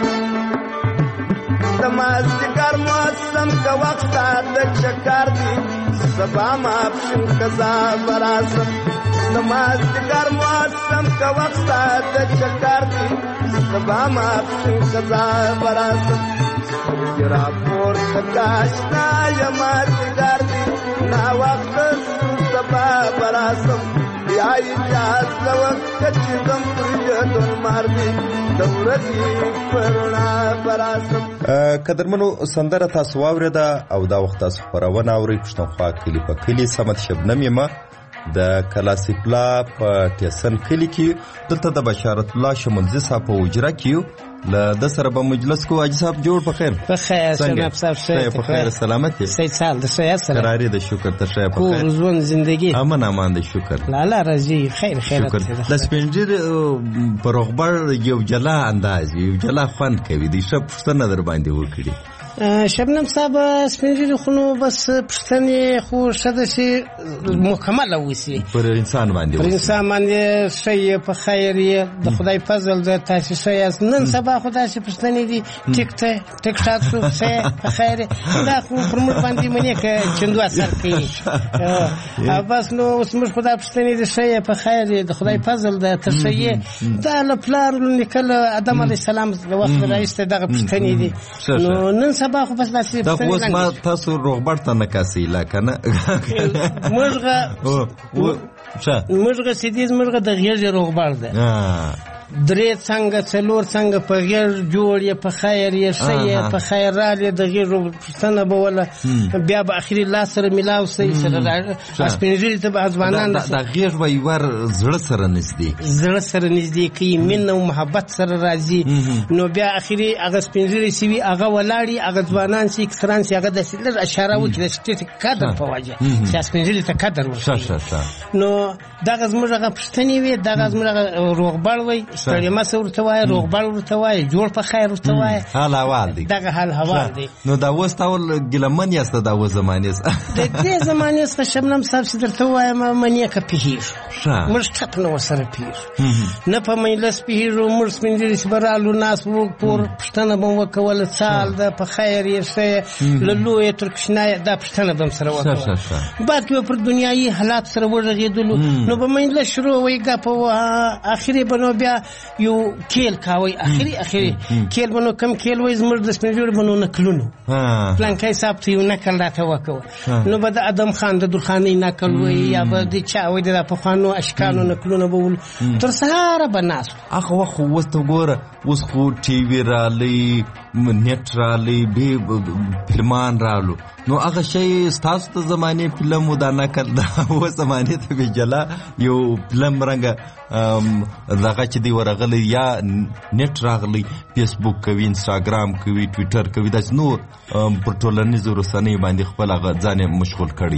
تماز دگر موسم کا وقت آدھا چکار دی سبا مابشن کزا براسم نماز دگر موسم کا وقت آدھا چکار دی سبا مابشن کزا براسم سترګې راپورته که اشنا یما ځیګر دی ناوخته سو سبا براسم یا اجازه وکړه چې ځم پرې دون مار دی د ورځې پر رڼا براسم. قدرمنو سندره تاسو واورېده او دا وخت تاسو خپرونه اورئ. پښتونخوا کلي په کلي صمد شبنم یمه د کلاسیپلا په ټیسن کلي کې دلته د بشارت الله شمنځي صاحب په اجرا کې له د سره به مجلس کو اجي صاحب جوړ په خیر په خیر سلام صاحب شه په خیر سلامت سید سال د شه سلام قراری د شکر ته شه په خیر روزون زندگی امن امان د شکر لالا رضی خیر خیر شکر د سپنجر په رغبر یو جلا انداز یو جلا خوان کوي د شپ څه نظر باندې وکړي شبنم صاحب سپینږیري خو نو بس پوښتنې خو ښه ده چې مکمله وسي پر انسان باندې پر انسان باندې ښه یې په خیر یې د خدای فضل ده تاسې ښه یاست نن سبا خو داسې پوښتنې دي ټیک ته ټیک ټاک شو ښه په خیر دا خو پر موږ باندې منې که چندو اثر کوي بس نو اوس موږ خو دا پوښتنې دي ښه یې په خیر یې د خدای فضل ده ته ښه یې دا له پلار نیکه له آدم علیه السلام له وخت راهیسې دغه پوښتنې دي نو نن سبا خو بس داسې دا خو اوس ما تاسو روغبړ ته نه کاسئ لا که نه موږ موږ سیدیز موږ د غېږې روغبړ ده درې څنګه څلور څنګه په غېږ جوړ یې په خیر یې ښه یې په خیر رالې د غېږو پوښتنه به وله بیا به اخري لاس سره میلاو سئ سره سپینږیري ته به ځوانان دا غېږ به یوار زړه سره نږدې زړه سره نږدې کوي مینه او محبت سره راځي نو بیا اخري هغه سپینږیري چې وي هغه ولاړي هغه ځوانان چې کسران چې هغه داسې لږ اشاره وکړي چې قدر په وجه چې سپینږیري ته قدر ورکړي نو دغه زموږ هغه پوښتنې وي دغه زموږ هغه روغبړ وي ستړي مه ورته وایه روغبړ ورته وایه جوړ په خیر ورته وایه حال احوال دی دغه حال احوال دی نو دا اوس تاول ګیلمن یاست د اوس زمانې د دې زمانې څخه شبنم صاحب چې درته ووایم منې که پوهېږو موږ ټپ نه ورسره پوهېږو نه په مجلس پوهېږو موږ سپین چې به رالو ناست وو پور پوښتنه به م وکوله څه حال ده په خیر یې ښه یې له لویه تر کوچنیه دا پوښتنه به م سره وکوله بعد کې به پر دنیایي حالات سره وغږېدلو نو به مجلس شروع وایي ګپه وه اخرې به نو بیا یو کیل کاوی اخري اخري کیل بنو کم کیل وای زمر د سپینجوړ بنو نکلونو پلانکای صاحب ته یو نکل راته وکړه نو به د ادم خان د درخانۍ نکل وای یا به د چا وای د پخوانو اشکانو نکلونه به ول تر سهار به ناس اخو وخت اوس ته ګوره اوس خو ټي وي رالی نیټ رالی به فلمان رالو نو هغه شی ستاسو ته زمانې فلم و دا نکل دا و زمانې ته به جلا یو فلم رنګه دغه چې دی ورغلی یا نیټ راغلی فیسبوک کوي انسټاګرام کوي ټویټر کوي داسې نور پر ټولنیزو رسنیو باندې خپل هغه ځان مشغول کړي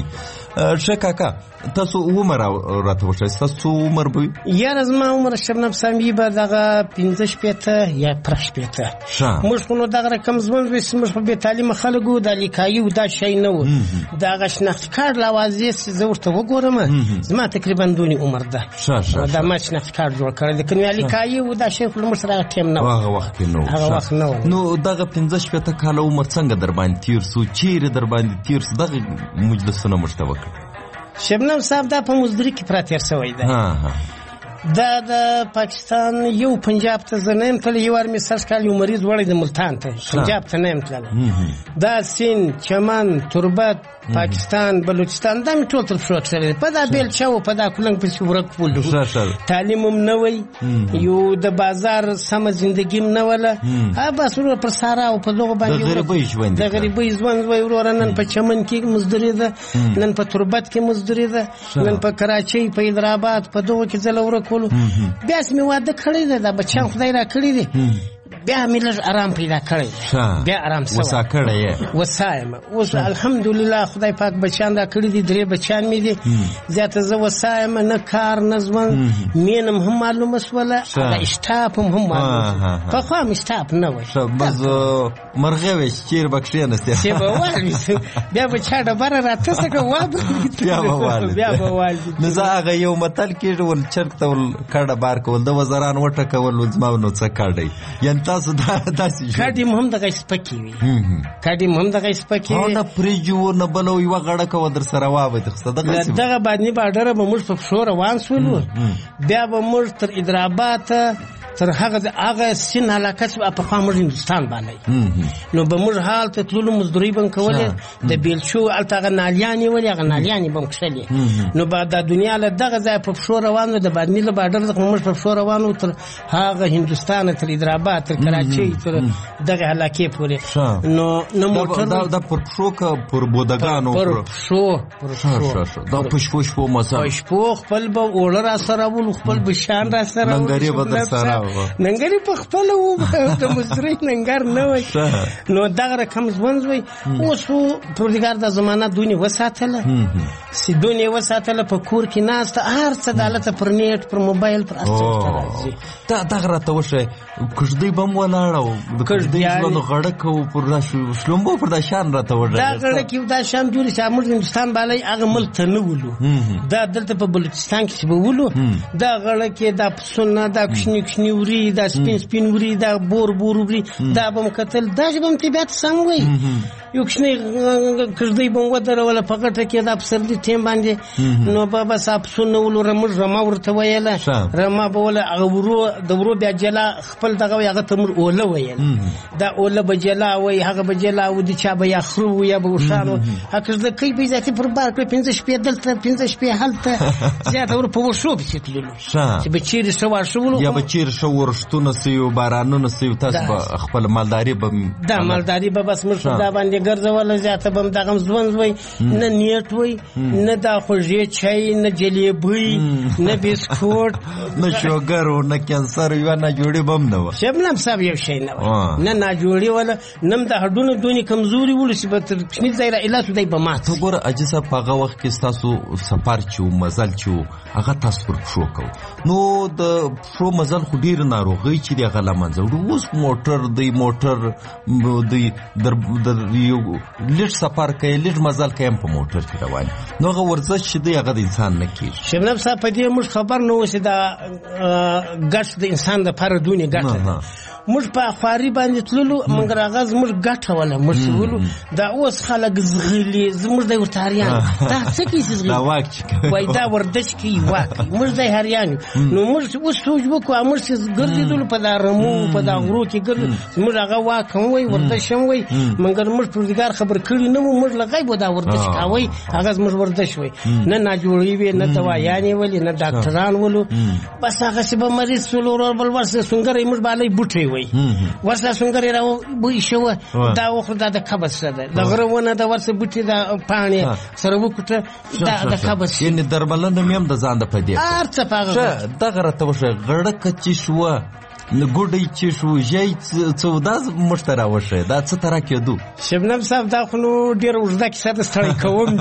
ښه کاکا تاسو عمر راته وښایئ ستاسو عمر به وي یاره زما عمر شبنم سامي به دغه پنځه شپېته یا پره شپېته موږ خو نو دغه رقم ژوند وي چې موږ خو بې تعلیمه خلک وو دا لیکایي و دا شی نه و د هغه شناختي کارډ لوازې چې زه ورته وګورم زما تقریبا دونې عمر ده دا ما شناختي کارډ جوړ کړی لیکن یا لیکایي و دا شی خو له موږ سره هغه ټیم نه و هغه وخت کې نه و هغه وخت نه و نو دغه پنځه شپېته کاله عمر څنګه در باندې تېر سو چیرې در باندې تېر سو دغه مجلسونه موږ ته وکړه شبنم صاحب دا په مزدوري کې پراتېر شوی دی دا د پاکستان یو پنجاب ته زه نه یم تللی یو وار مې سږ کال یو مریض وړی د ملتان ته پنجاب ته نه یم تللی دا سیند چمن تربت پاکستان بلوچستان دا مې ټول تر پښو تللی په دا بیلچه و په دا کولنګ پسې ورک ولو تعلیم هم نه وی یو د بازار سمه زندګي هم نه وله بس ورور پر سارا او په دغو باندې د غریبۍ ژوند وی وروره نن په چمن کې مزدوري ده نن په تربت کې مزدوري ده نن په کراچۍ په حیدرآباد په دغو کې ځله ورک بیا مې واده کړی دی دا بچیان خدای را کړي دي بیا مې لږ آرام پیدا کړی بیا آرام سوی وسا کړی وسا یم اوس الحمدلله خدای پاک بچیان را کړي دي درې بچیان مې دي زیاته زه وسا یم نه کار نه ژوند مینه هم هم معلومه شوله هغه اشتاپ هم هم معلومه پخوا مې اشتاپ نه وی بس مرغۍ وی چې چیرې به کښېنستې چې به والوي بیا به چا ډبره راته که واده بیا به والوي بیا به والوي نو زه هغه یو متل کېږي ول چرګ ته ول کډه بار کول د وزران وټکول زما نو څه کډی یعنې تاسو داسې کډې م هم دغه سپکې وي کډې م هم دغه سپکې وي نه پرېجو نه بله یوه غړکه وه در سره وابدېخسته دغه بادني باډره به موږ په پښو روان شولو بیا به موږ تر حیدرآباد تر هغه هغه سین علاقه چې پخوا موږ هندوستان باندې نو به موږ هلته تللو مزدورۍ به م کولې د بیلچو هلته هغه نالیانې ولې هغه نالیانې به م کښلې نو به دا دنیا له دغه ځایه په پښو روان وو د بادني له باډر څخه موږ په پښو روان وو تر هغه هندوستانه تر حیدرآباد تر کراچۍ تر دغه علاقې پورې نو نو موټر دا پر پښو که پر بودګانو پر پښو پر پښو دا په شپو شپو مزه په شپو خپل به اوړه را سره ول خپل به شیان را سره لنګرې به در سره ننګر په خپل وو د مصری ننګر نه وای نو دغه رقم ځوند وای اوس پروردګار د زمانہ دونی وساتله سي دونی وساتله په کور کې ناست هر څه دالته پر نیټ پر موبایل پر اساس راځي دا دغه راته وشه کښدی بم ولاړو کښدی ځلو غړک او پر راشو شلمبو پر د شان راته وړه دا غړک یو دا شان جوړ چې امر هندستان باندې هغه ملک ته نه ولو دا دلته په بلوچستان کې به ولو دا غړک دا پسونه دا کښنی کښنی وري دا سپین سپین وري دا بور بور وري دا بم قتل دا بم طبيعت څنګه وي یو کښنی کښدی بم ودر ولا فقط کې دا پر دې ټیم باندې نو بابا صاحب سونه ولو رمز رما ورته ویله رما به ولا هغه ورو د ورو بیا جلا خپل دغه هغه تمر اوله ویل دا اوله بجلا وای هغه بجلا و دي چا به یخرو یا به وشانو هغه د کی به ذاتي پر بار کې پنځه شپې دلته پنځه شپې هلته زیاته ور په وشو به تللو چې به چیرې شو شو یا به چیرې شو ورشتونه سیو بارانونه سیو تاسو خپل مالداري به دا مالداري به بس مر دا باندې ګرځول زیاته بم دغه ځوند وای نه نیټ وای نه دا خوږی چای نه جلیبي نه بسکوټ نه شوګر نه کانسر یو نه جوړي بم نه و شبنم صاحب یو شي نه نه نه جوړي ولا نم د هډونو دونی کمزوري ول چې به تر کښنی ځای علاج دی به مات وګوره اجازه په هغه وخت کې تاسو سفر چو مزل چو هغه تاسو پر شو کو نو د شو مزل خو ډیر ناروغي چې د غلمن زړه اوس موټر دی موټر دی در یو لږ سفر کوي لږ مزل کوي په موټر کې روان نو هغه ورزش چې دی هغه د انسان نه کیږي شبنم صاحب په دې موږ خبر نه وسی دا ګټ د انسان د پر دونی ګټ موږ په خواري باندې تللو مونږ راغز موږ ګټه ولا موږ ولو دا اوس خلک زغلي زموږ د ورتاریان دا څه کیسه زغلي دا واک وای دا وردش کی واک موږ د هریان نو موږ اوس سوچ وکړو موږ ګرځیدل په دارمو په دا غرو کې ګرځ موږ هغه واک هم وای وردش هم وای مونږ موږ پروردګار خبر کړی نه موږ لغای بو دا وردش کاوي هغه موږ وردش وای نه نه جوړی وی نه دوايانې ولې نه ډاکټران ولو بس هغه چې به مریض سولور بل ورسه څنګه موږ باندې بوټي ورسه څنګه راو بو شو دا وخت د کبس ده د غرونه د ورسه بوټي د پانی سره وکټه دا د کبس یعنی درملنه میم د ځان د پدې ارڅ پاغه دغه راته وشه غړک چې شو نه ګوډی چې شو جای څوداز مشترا وشه دا څه تر کېدو شبنم صاحب دا خو ډیر وژدا کې ساده ستړی کوم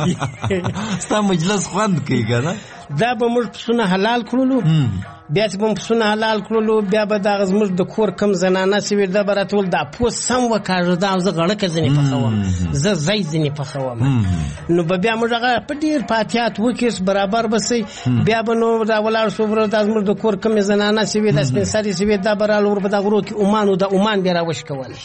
دي ستا مجلس خوند کوي کنه دا به موږ پسونه حلال کړلو بیا چې په پسونه حلال کړلو بیا به دا غزمر د کور کم زنانه سوي د براتول دا پوس سم وکړه دا ز غړکه ځنی په خوم ز زای ځنی په خوم نو بیا موږ هغه په ډیر پاتیات وکیس برابر بسې بیا به نو دا ولار شو ور د ازمر د کور کم زنانه سوي د سپنساري سوي دا برال ور په دا غرو کې اومانو د اومان بیا راوښ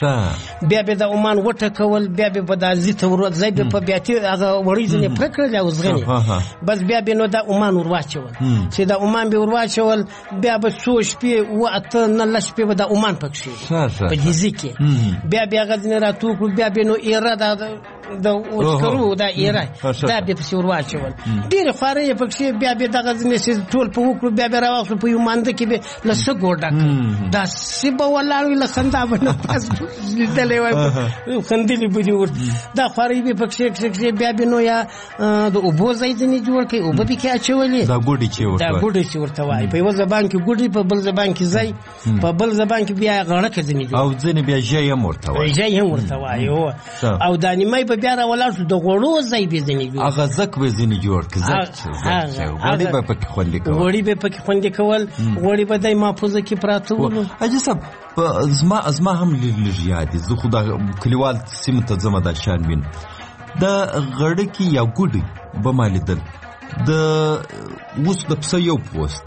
کول بیا به د اومان وټه کول بیا به په د زیته ور زای په بیا تی هغه وړي ځنی پرکړل او زغنی بس بیا به نو د اومان ور واچول چې د اومان به ور واچول بیا به څو شپې و اته نه لس شپې به د عمان پکښې په جیزي کې بیا بیا غځنې راتو کړو بیا به نو ایره دا د اوسکرو دا ایره دا به پسې ور واچول ډېرې خوارۍ یې پکښې بیا بیا دغه ځینې ټول په وکړو بیا بیا راواخلو په یو مانده کې به له سږو ډک داسې به ولاړ وي له خندا به نه پاس لیدلی وای خندلي به دې ورته دا خوارۍ به پکښې کښې بیا به نو یا د اوبو ځای ځینې جوړ کړي اوبه به کې اچولې دا ګوډې چې ورته دا ګوډې چې ورته وایي په یوه زبان کې ګوډې په بل زبان کې ځای په بل زبان کې بیا غړکه ځینې جوړ او ځینې بیا ژی هم ورته وایي ژی هم ورته وایي او دا نیمای به بیا راولاړ شو د غوړو ځای به ځینې جوړ هغه زک به ځینې جوړ کړي زک غوړي به پکې خوندې کول غوړي به پکې خوندې کول غوړي به دای محفوظه کې پراته ولو اجي صاحب زما زما هم لږ یاد زه خو دا کلیوال سیمه ته ځم دا شان وین د غړکې یا ګوډي به ما لیدل د اوس د پسه یو پوست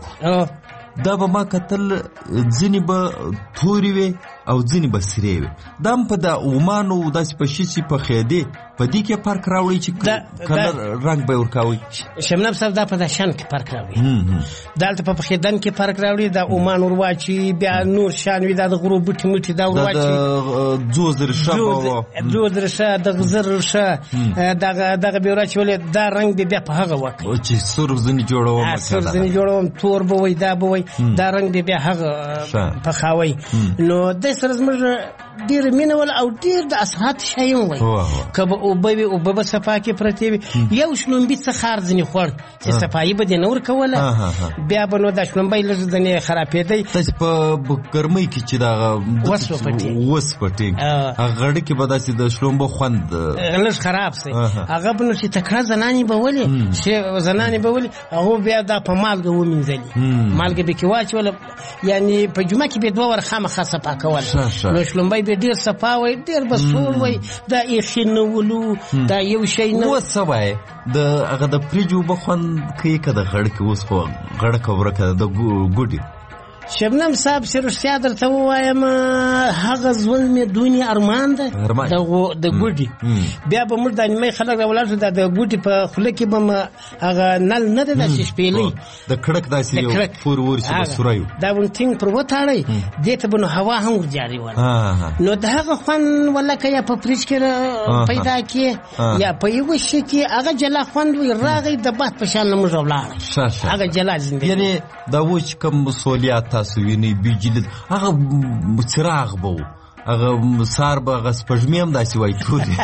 دا به ما کتل ځینې به تورې وي او ځینې به سرې وي دا هم په د اومانو داسې په شي په خیدې په دې کې فرق راوړي چې کلر رنګ به ورکوي شمناب صاحب دا په د شان کې فرق راوړي دلته په خیدن کې فرق راوړي د اومان ورواچي بیا نور شان وي د غرو بوټي مټي دا ورواچي جوز رشه جوز رشه د غزر رشه دغه دغه به ورواچي ولې دا رنګ بیا په هغه وخت چې سور ځنې جوړوم سور ځنې جوړوم تور به وي دا به وي دا رنګ بیا هغه په خاوي نو د سره زموږ ډېر مینه ول او ډېر د اسهات شایم وای کبه او به او به صفا کې پرتی یو شلومبي څه خار ځنی خور چې صفایي به نور کوله بیا به نو د شلومبي لږ ځنی خرابېدی تاسو په ګرمۍ کې چې دا وس پټي وس پټي هغه کې به داسې د شلومبو خوند لږ خراب سي هغه به نو چې تکړه زناني به ولي چې زناني به ولي هغه بیا دا په مالګه ومنځلي مالګه به کې واچول یعنی په جمعه کې به دوه ور خامخا صفا کول نو شلومبي به ډیر صفا وای ډیر بسور وای دا یې خنولو دا یو شی نه وسوي د هغه د پریجو بخون کې کده غړ کې اوس خو غړ کور کده د ګوډي شبنم صاحب چې رښتیا درته ووایم هغه ظلم دنیا ارمان ده د ګوډي بیا به موږ د نیمه خلک راولاړ شو د ګوډي په خوله کې به هغه نل نه ده چې شپېلې د کړک داسې یو پور ورسې به سورایو دا ونټینګ پر وتاړی دې ته به نو هوا هم ورجاري وله نو د هغه خوند ولکه یا په فریج کې پیدا کې یا په یوه شي کې هغه جلا خوند وي راغی د باد په شان موږ ولاړ هغه جلا زندګي یعنی دا وچ کم مسولیت تاسو ویني بجلی هغه څراغ بو هغه سار به هغه سپږمې هم داسې وای ټولې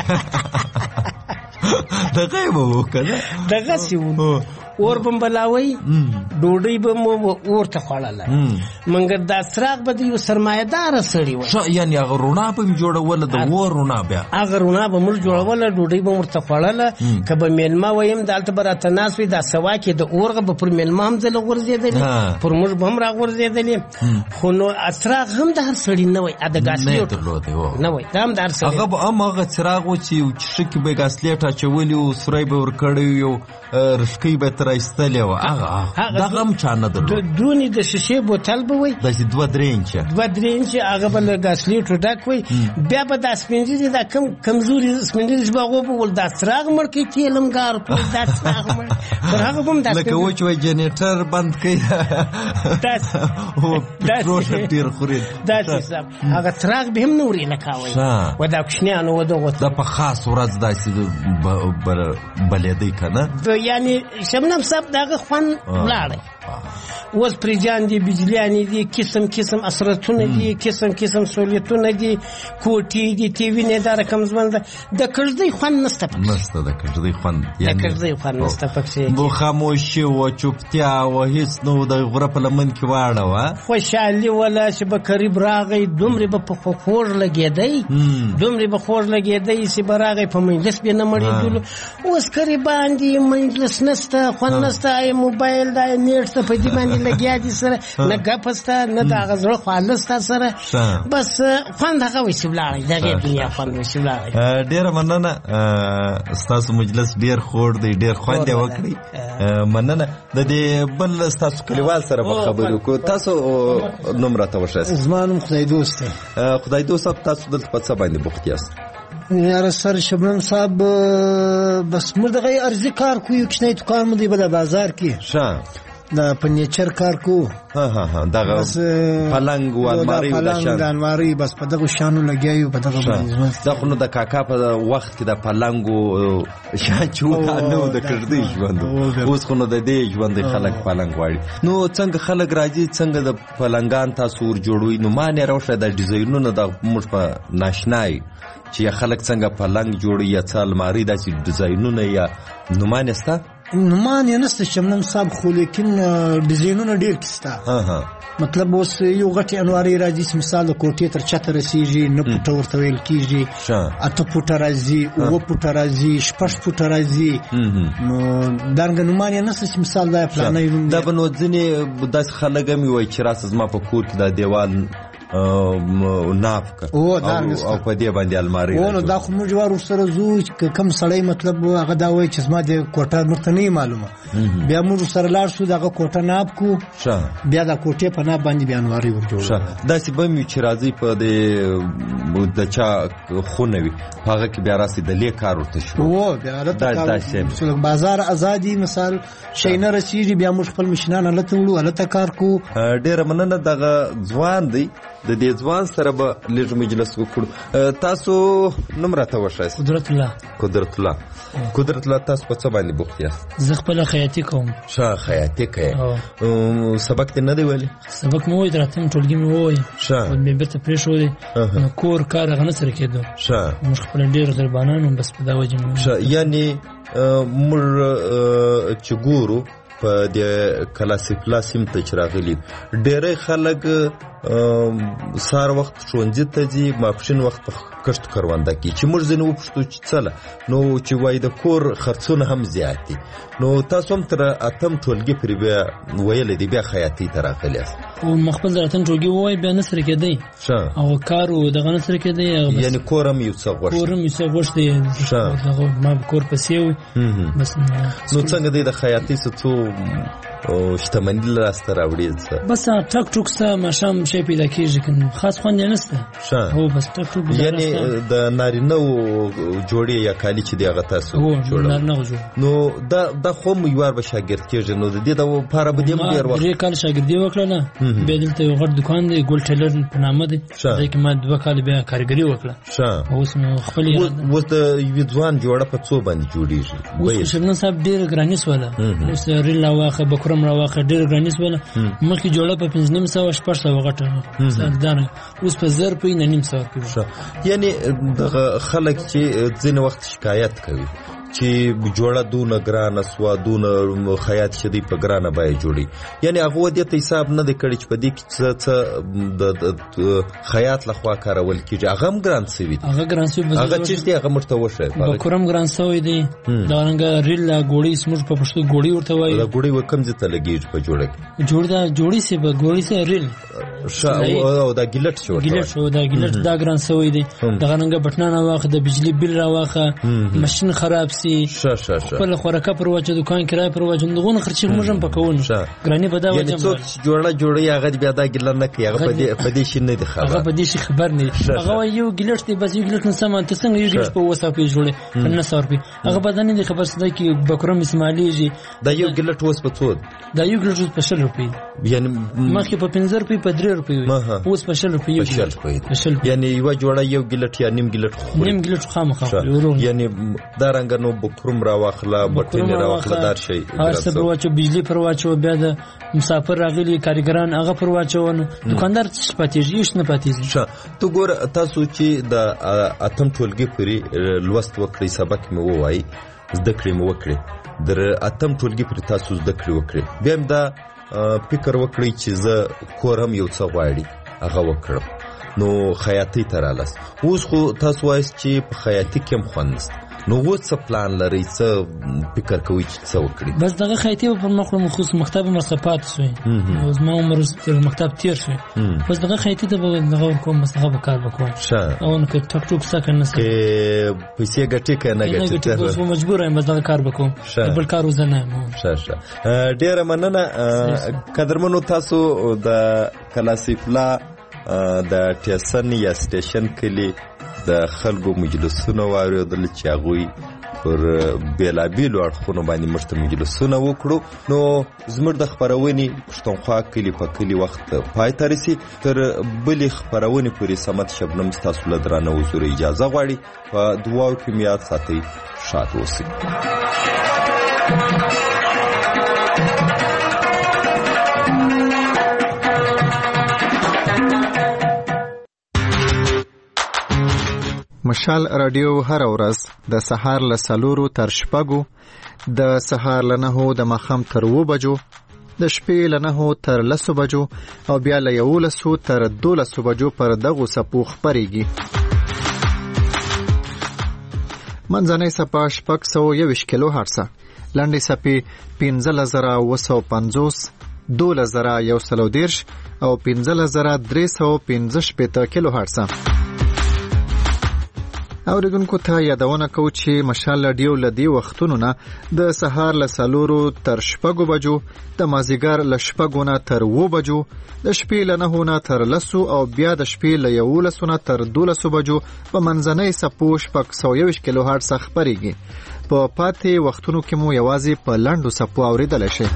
دغه به وکړه دغه سی و اور بم بلاوي ډوډۍ به مو ورته خوړله منګر دا څراغ به یو سرمایدار سړی و یعنی هغه رونا به جوړول د اور رونا بیا هغه رونا به مر جوړول ډوډۍ به ورته خوړله کبه میلمه ویم دالته برات ناس وي دا سوا کې د اورغه به پر میلمه هم ځل ورزيدل پر موږ به هم را ورزيدل خو نو څراغ هم د هر سړی نه وي اده ګاسلیټ نه وي دا هم د هر سړی هغه به هغه څراغ و چې چشکی به ګاسلیټ اچولي او سړی به ور کړی یو رفقي به راستلې و هغه دغه هم چا نه درلود دونی د شیشې بوتل به وي داسې دوه درې انچه دوه درې انچه هغه به له ګاسلیټو ډک وي بیا به دا سپینځي دا کم کمزوري سپینځي به هغه به ول دا څراغ مړ کې تیلمګار په دا څراغ مړ پر هغه هم دا لکه و چې وای جنریټر بند کړي دا پټرول ډیر خوري دا څه هغه څراغ به هم نوري نه کاوي و دا کوشنیانو و دغه دا په خاص ورځ داسې بلېدی کنه یعنی شبنم صاحب دغه خوان لاړ اوس پرجان دي بجلیانی دي قسم قسم اثرتونه دي قسم قسم سہولتونه دي کوټي دي ټي وی نه دار کم ځوند د کړدی خوان نسته پکې نسته د کړدی خوان یعنی د کړدی خوان نسته پکې بو خاموشي او چوپتیا او هیڅ نو د غره په لمن کې واړه وا خوشالي ولا چې به قریب راغی دومره به په خوږ لګیدای دومره به خوږ لګیدای چې به راغی په مجلس به نه مړی دل اوس قریبان دي مجلس نسته خوان نسته موبایل دا نیټ په دې باندې لګیا دي سره نه غپسته نه دا غزړه خالص سره بس خوند هغه وسیبلاړي دغه دنیا خوند وسیبلاړي ډیر مننه تاسو مجلس ډیر خور دی ډیر خوند وکړي مننه د دې بل تاسو کلیوال سره په خبرو کو تاسو نمبر ته وشه زمانم خدای دوست خدای دوست تاسو دلته په څه باندې بوخت یاست یار سر شبنم صاحب بس موږ دغه ارزي کار کوو کښنه دکان مو دی په بازار کې ښه دا فرنیچر کار کو ها ها ها دغه پلنګ او الماری او شان د الماری بس په دغه شانو لګیایو په دغه باندې دا خو نو د کاکا په وخت کې د پلنګ او شاچو نو د کړدی ژوند اوس خو نو د دې ژوند خلک پلنګ واړي نو څنګه خلک راځي څنګه د پلنګان تاسو ور جوړوي نو مانه راوشه د ډیزاینونو د موږ په ناشنای چې خلک څنګه پلنګ جوړي یا څل ماری داسې ډیزاینونه یا نومانه ستا نومانه نسته شمنم صاحب خو لیکن ډیزاینونه ډیر کیستا مطلب اوس یو غټي انواري راځي مثال کوټې تر چتر رسیږي نه پټ ورته ویل کیږي اته پټ راځي او پټ راځي شپږ پټ راځي نو دغه نومانه نسته مثال دا پلانې دا بنو ځنی داس خلک هم وي چې راس زما په کور کې دا دیوال نافکه او دا او په دې باندې الماری او نو دا خو موږ ور سره زو کم سړی مطلب هغه دا وای چې زما د کوټه مرته نه معلومه بیا موږ سره لاړ شو دغه کوټه ناب کو بیا دا کوټه په ناب باندې بیانواري ورجوړه دا سی به می چې راځي په دې د چا خونوي هغه کې بیا راسي د لیک کار ورته شو او بیا راته بازار ازادي مثال شي نه رسیږي بیا موږ خپل مشنان لته وړو لته کار کو ډیر مننه دغه ځوان دی د دې ځوان سره به لږ مجلس وکړو. تاسو نوم راته وښایاست. قدرت الله. قدرت الله قدرت الله تاسو په څه باندې بوخت یاست؟ زه خپله خیاطي کوم. ښه خیاطي کوې. سبق دې نه دی ویلی؟ سبق مې ووایي راتلم ټولګي مې ووایي ښه مې بېرته پرېښودی نو کور کار هغه نه سره کېدو. ښه موږ خپله ډېر غریبانان وم بس په دا وجه مې. ښه یعنې موږ چې ګورو په دې کلاسیفلا سیم ته چې راغلي ډېری خلک سهار وخت ښوونځي ته ځي ماپښین وخت په کښت کرونده کې چې موږ ځینې وپوښتو چې څله نو چې وایي د کور خرڅونه هم زیات دي نو تاسو هم تر اتم ټولګي پورې بیا ویلی دی بیا خیاطۍ ته راغلي یاست. ما خپل د اتم ټولګي ووایي بیا نه سره کېدی او کار و دغه نه سره کېدی یعنې کور هم یو څه غوښتي. کور هم یو څه غوښتي ما به کور پسې وي بس. نو څنګه دی د خیاطۍ څه څو شتمني لاسته راوړي څه بس ټک ټوک څه ماښام شی پیدا کېږي که خاص خوند یې نشته. هو بس ټک ټوک یعنې د نارینهو جوړې یا کالي چې دی هغه تاسو جوړوئ نو دا دا خو هم یوار به شاګرد کېږي نو د دې دپاره به دې هم ډېر وخت درې کاله شاګردي وکړه نه بیا دلته یو غټ دوکان دی ګل ټیلر په نامه دی ځای کې ما دوه کاله بیا کارګري وکړه. اوس نو خپل اوس د یوې ځوان جوړه په څو باندې جوړېږي؟ اوس شبنم صاحب ډېره ګراني سوله اوس ریل راواخه بکرم راواخه ډېره ګراني سوله مخکې جوړه په پنځه نیم سوه شپږ سوه غټه اوس په زر په نه نیم سوه کې. یعنې دغه خلک چې ځینې وخت شکایت کوي چې جوړه دونه ګرانه سوه دونه خیاط چې دی په ګرانه بیه جوړي یعنې هغه دې ته حساب نه دی کړی چې په دې کې څه څه د خیاط لخوا کارول کېږي هغه هم ګران سوي دي. هغه ګران سوي هغه چې دی هغه موږ ته وښایه. بکرم ګران سوی دی دارنګه ریل ګوړی موږ په پښتو ګوړی ورته وایي. دا ګوړی کوم ځای ته لګېږي په جوړه کې؟ جوړ دا جوړی سي به ګوړی سي ریل او دا ګیلټ شو ګیلټ شو دا ګیلټ دا ګران سوی دی دغه رنګه بټنه واخه د بجلی بل راواخه ماشين خراب سي شه شه شه خپل خوراکه پر واچو دکان کرای پر واچو دغه خرچې موږ هم پکون ګرانی په دا وجه څوک جوړه جوړي هغه بیا دا ګیلر نه کوي هغه په دې په دې شي نه دی خبر هغه په دې شي خبر نه هغه یو ګیلټ دی بس یو ګیلټ نه سم ته څنګه یو ګیلټ په وسه په جوړه نه سر په هغه بدن نه خبر څه دی کې بکرم اسماعیلي دا یو ګیلټ وس په څو دا یو ګیلټ په شل روپۍ یعنی مخکې په پنځه روپۍ په درې روپۍ اوس په شل روپۍ په شل یعنی یو جوړه یو ګیلټ یا نیم ګیلټ نیم ګیلټ خامخا یعنی دا رنګ نو بکرم راواخله بټینه راواخله دار شي هر څه پر واچو بجلی پر واچو بیا د مسافر راغلي کارګران هغه پر واچو دکاندار څه پاتېږي هیڅ نه پاتېږي. تو ګور تاسو چې د اتم ټولګي پورې لوست وکړئ سبق مې ووایي زده کړې مې وکړې در اتم ټولګي پورې تاسو زده کړې وکړې بیا هم دا فکر وکړئ چې زه کور هم یو څه غواړي هغه وکړم نو خیاطۍ ته رالاست اوس خو تاسو وایست چې په خیاطۍ کې هم خوند نشته نو اوس څه پلان لرئ څه فکر کوئ چې څه وکړئ؟ بس دغه خیاطۍ به پر مخ کړم خصوص مکتب مرسته پاتې سوی اوس ما عمر تر مکتب تېر شوی بس دغه خیاطۍ ته به دغه ورکوم بس هغه به کار به کوم او نو که ټک ټوک څه که نه څه که پیسې ګټې که نه ګټې اوس به مجبوره یم بس دغه کار به کوم بل کار وزه نه یم. ښه ښه ډېره مننه قدرمنو تاسو د کلاسیفلا د ټیسن یا سټیشن کلي د خلکو مجلسونه واورېدل چې هغوی پر بېلابېلو اړخونو باندې موږ ته مجلسونه وکړو نو زموږ د خپرونې پښتونخوا کلي په کلي وخت پای ته رسي تر بلې خپرونې پورې صمد شبنم ستاسو له درانه حضور اجازه غواړي په دعاو کې مې یاد ساتئ شاد اوسئ. مشال رادیو هر ورځ د سهار له څلورو تر شپږو د سهار له نهو د ماښام تر اووه بجو د شپې له نهو تر لسو بجو او بیا له یولسو تر دولسو بجو پر دغو څپو خپرېږي. منځنۍ څپه شپږ سوه یوویشت کیلو هرڅه لنډې څپې پنځلس زره اوه سوه پنځوس دولس زره یو سل او دېرش او پنځلس زره درې سوه پنځه شپېته کیلو هرڅه. اوریدونکو ته یادونه کوو چې مشال رادیو له دې وختونو نه د سهار له څلورو تر شپږو بجو د مازدیګر له شپږو نه تر اووه بجو د شپې له نهو نه تر لسو او بیا د شپې له یولسو نه تر دولسو بجو په منځنۍ څپو شپږ سوه یوویشت کیلو هرټز خپرېږي. په پاتې وختونو کې مو یوازې په لنډو څپو اورېدلی شئ.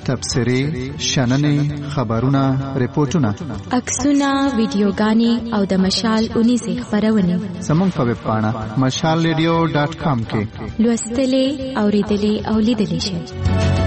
تبصرې، شننې، خبرونه، ریپورتونه، عکسونه، ویډیوګانې او د مشال اونیزې خپرونې زموږ په ویب پاڼه مشال ریډیو ډاټ کام کې لوستلې، اوریدلې او لیدلې شئ.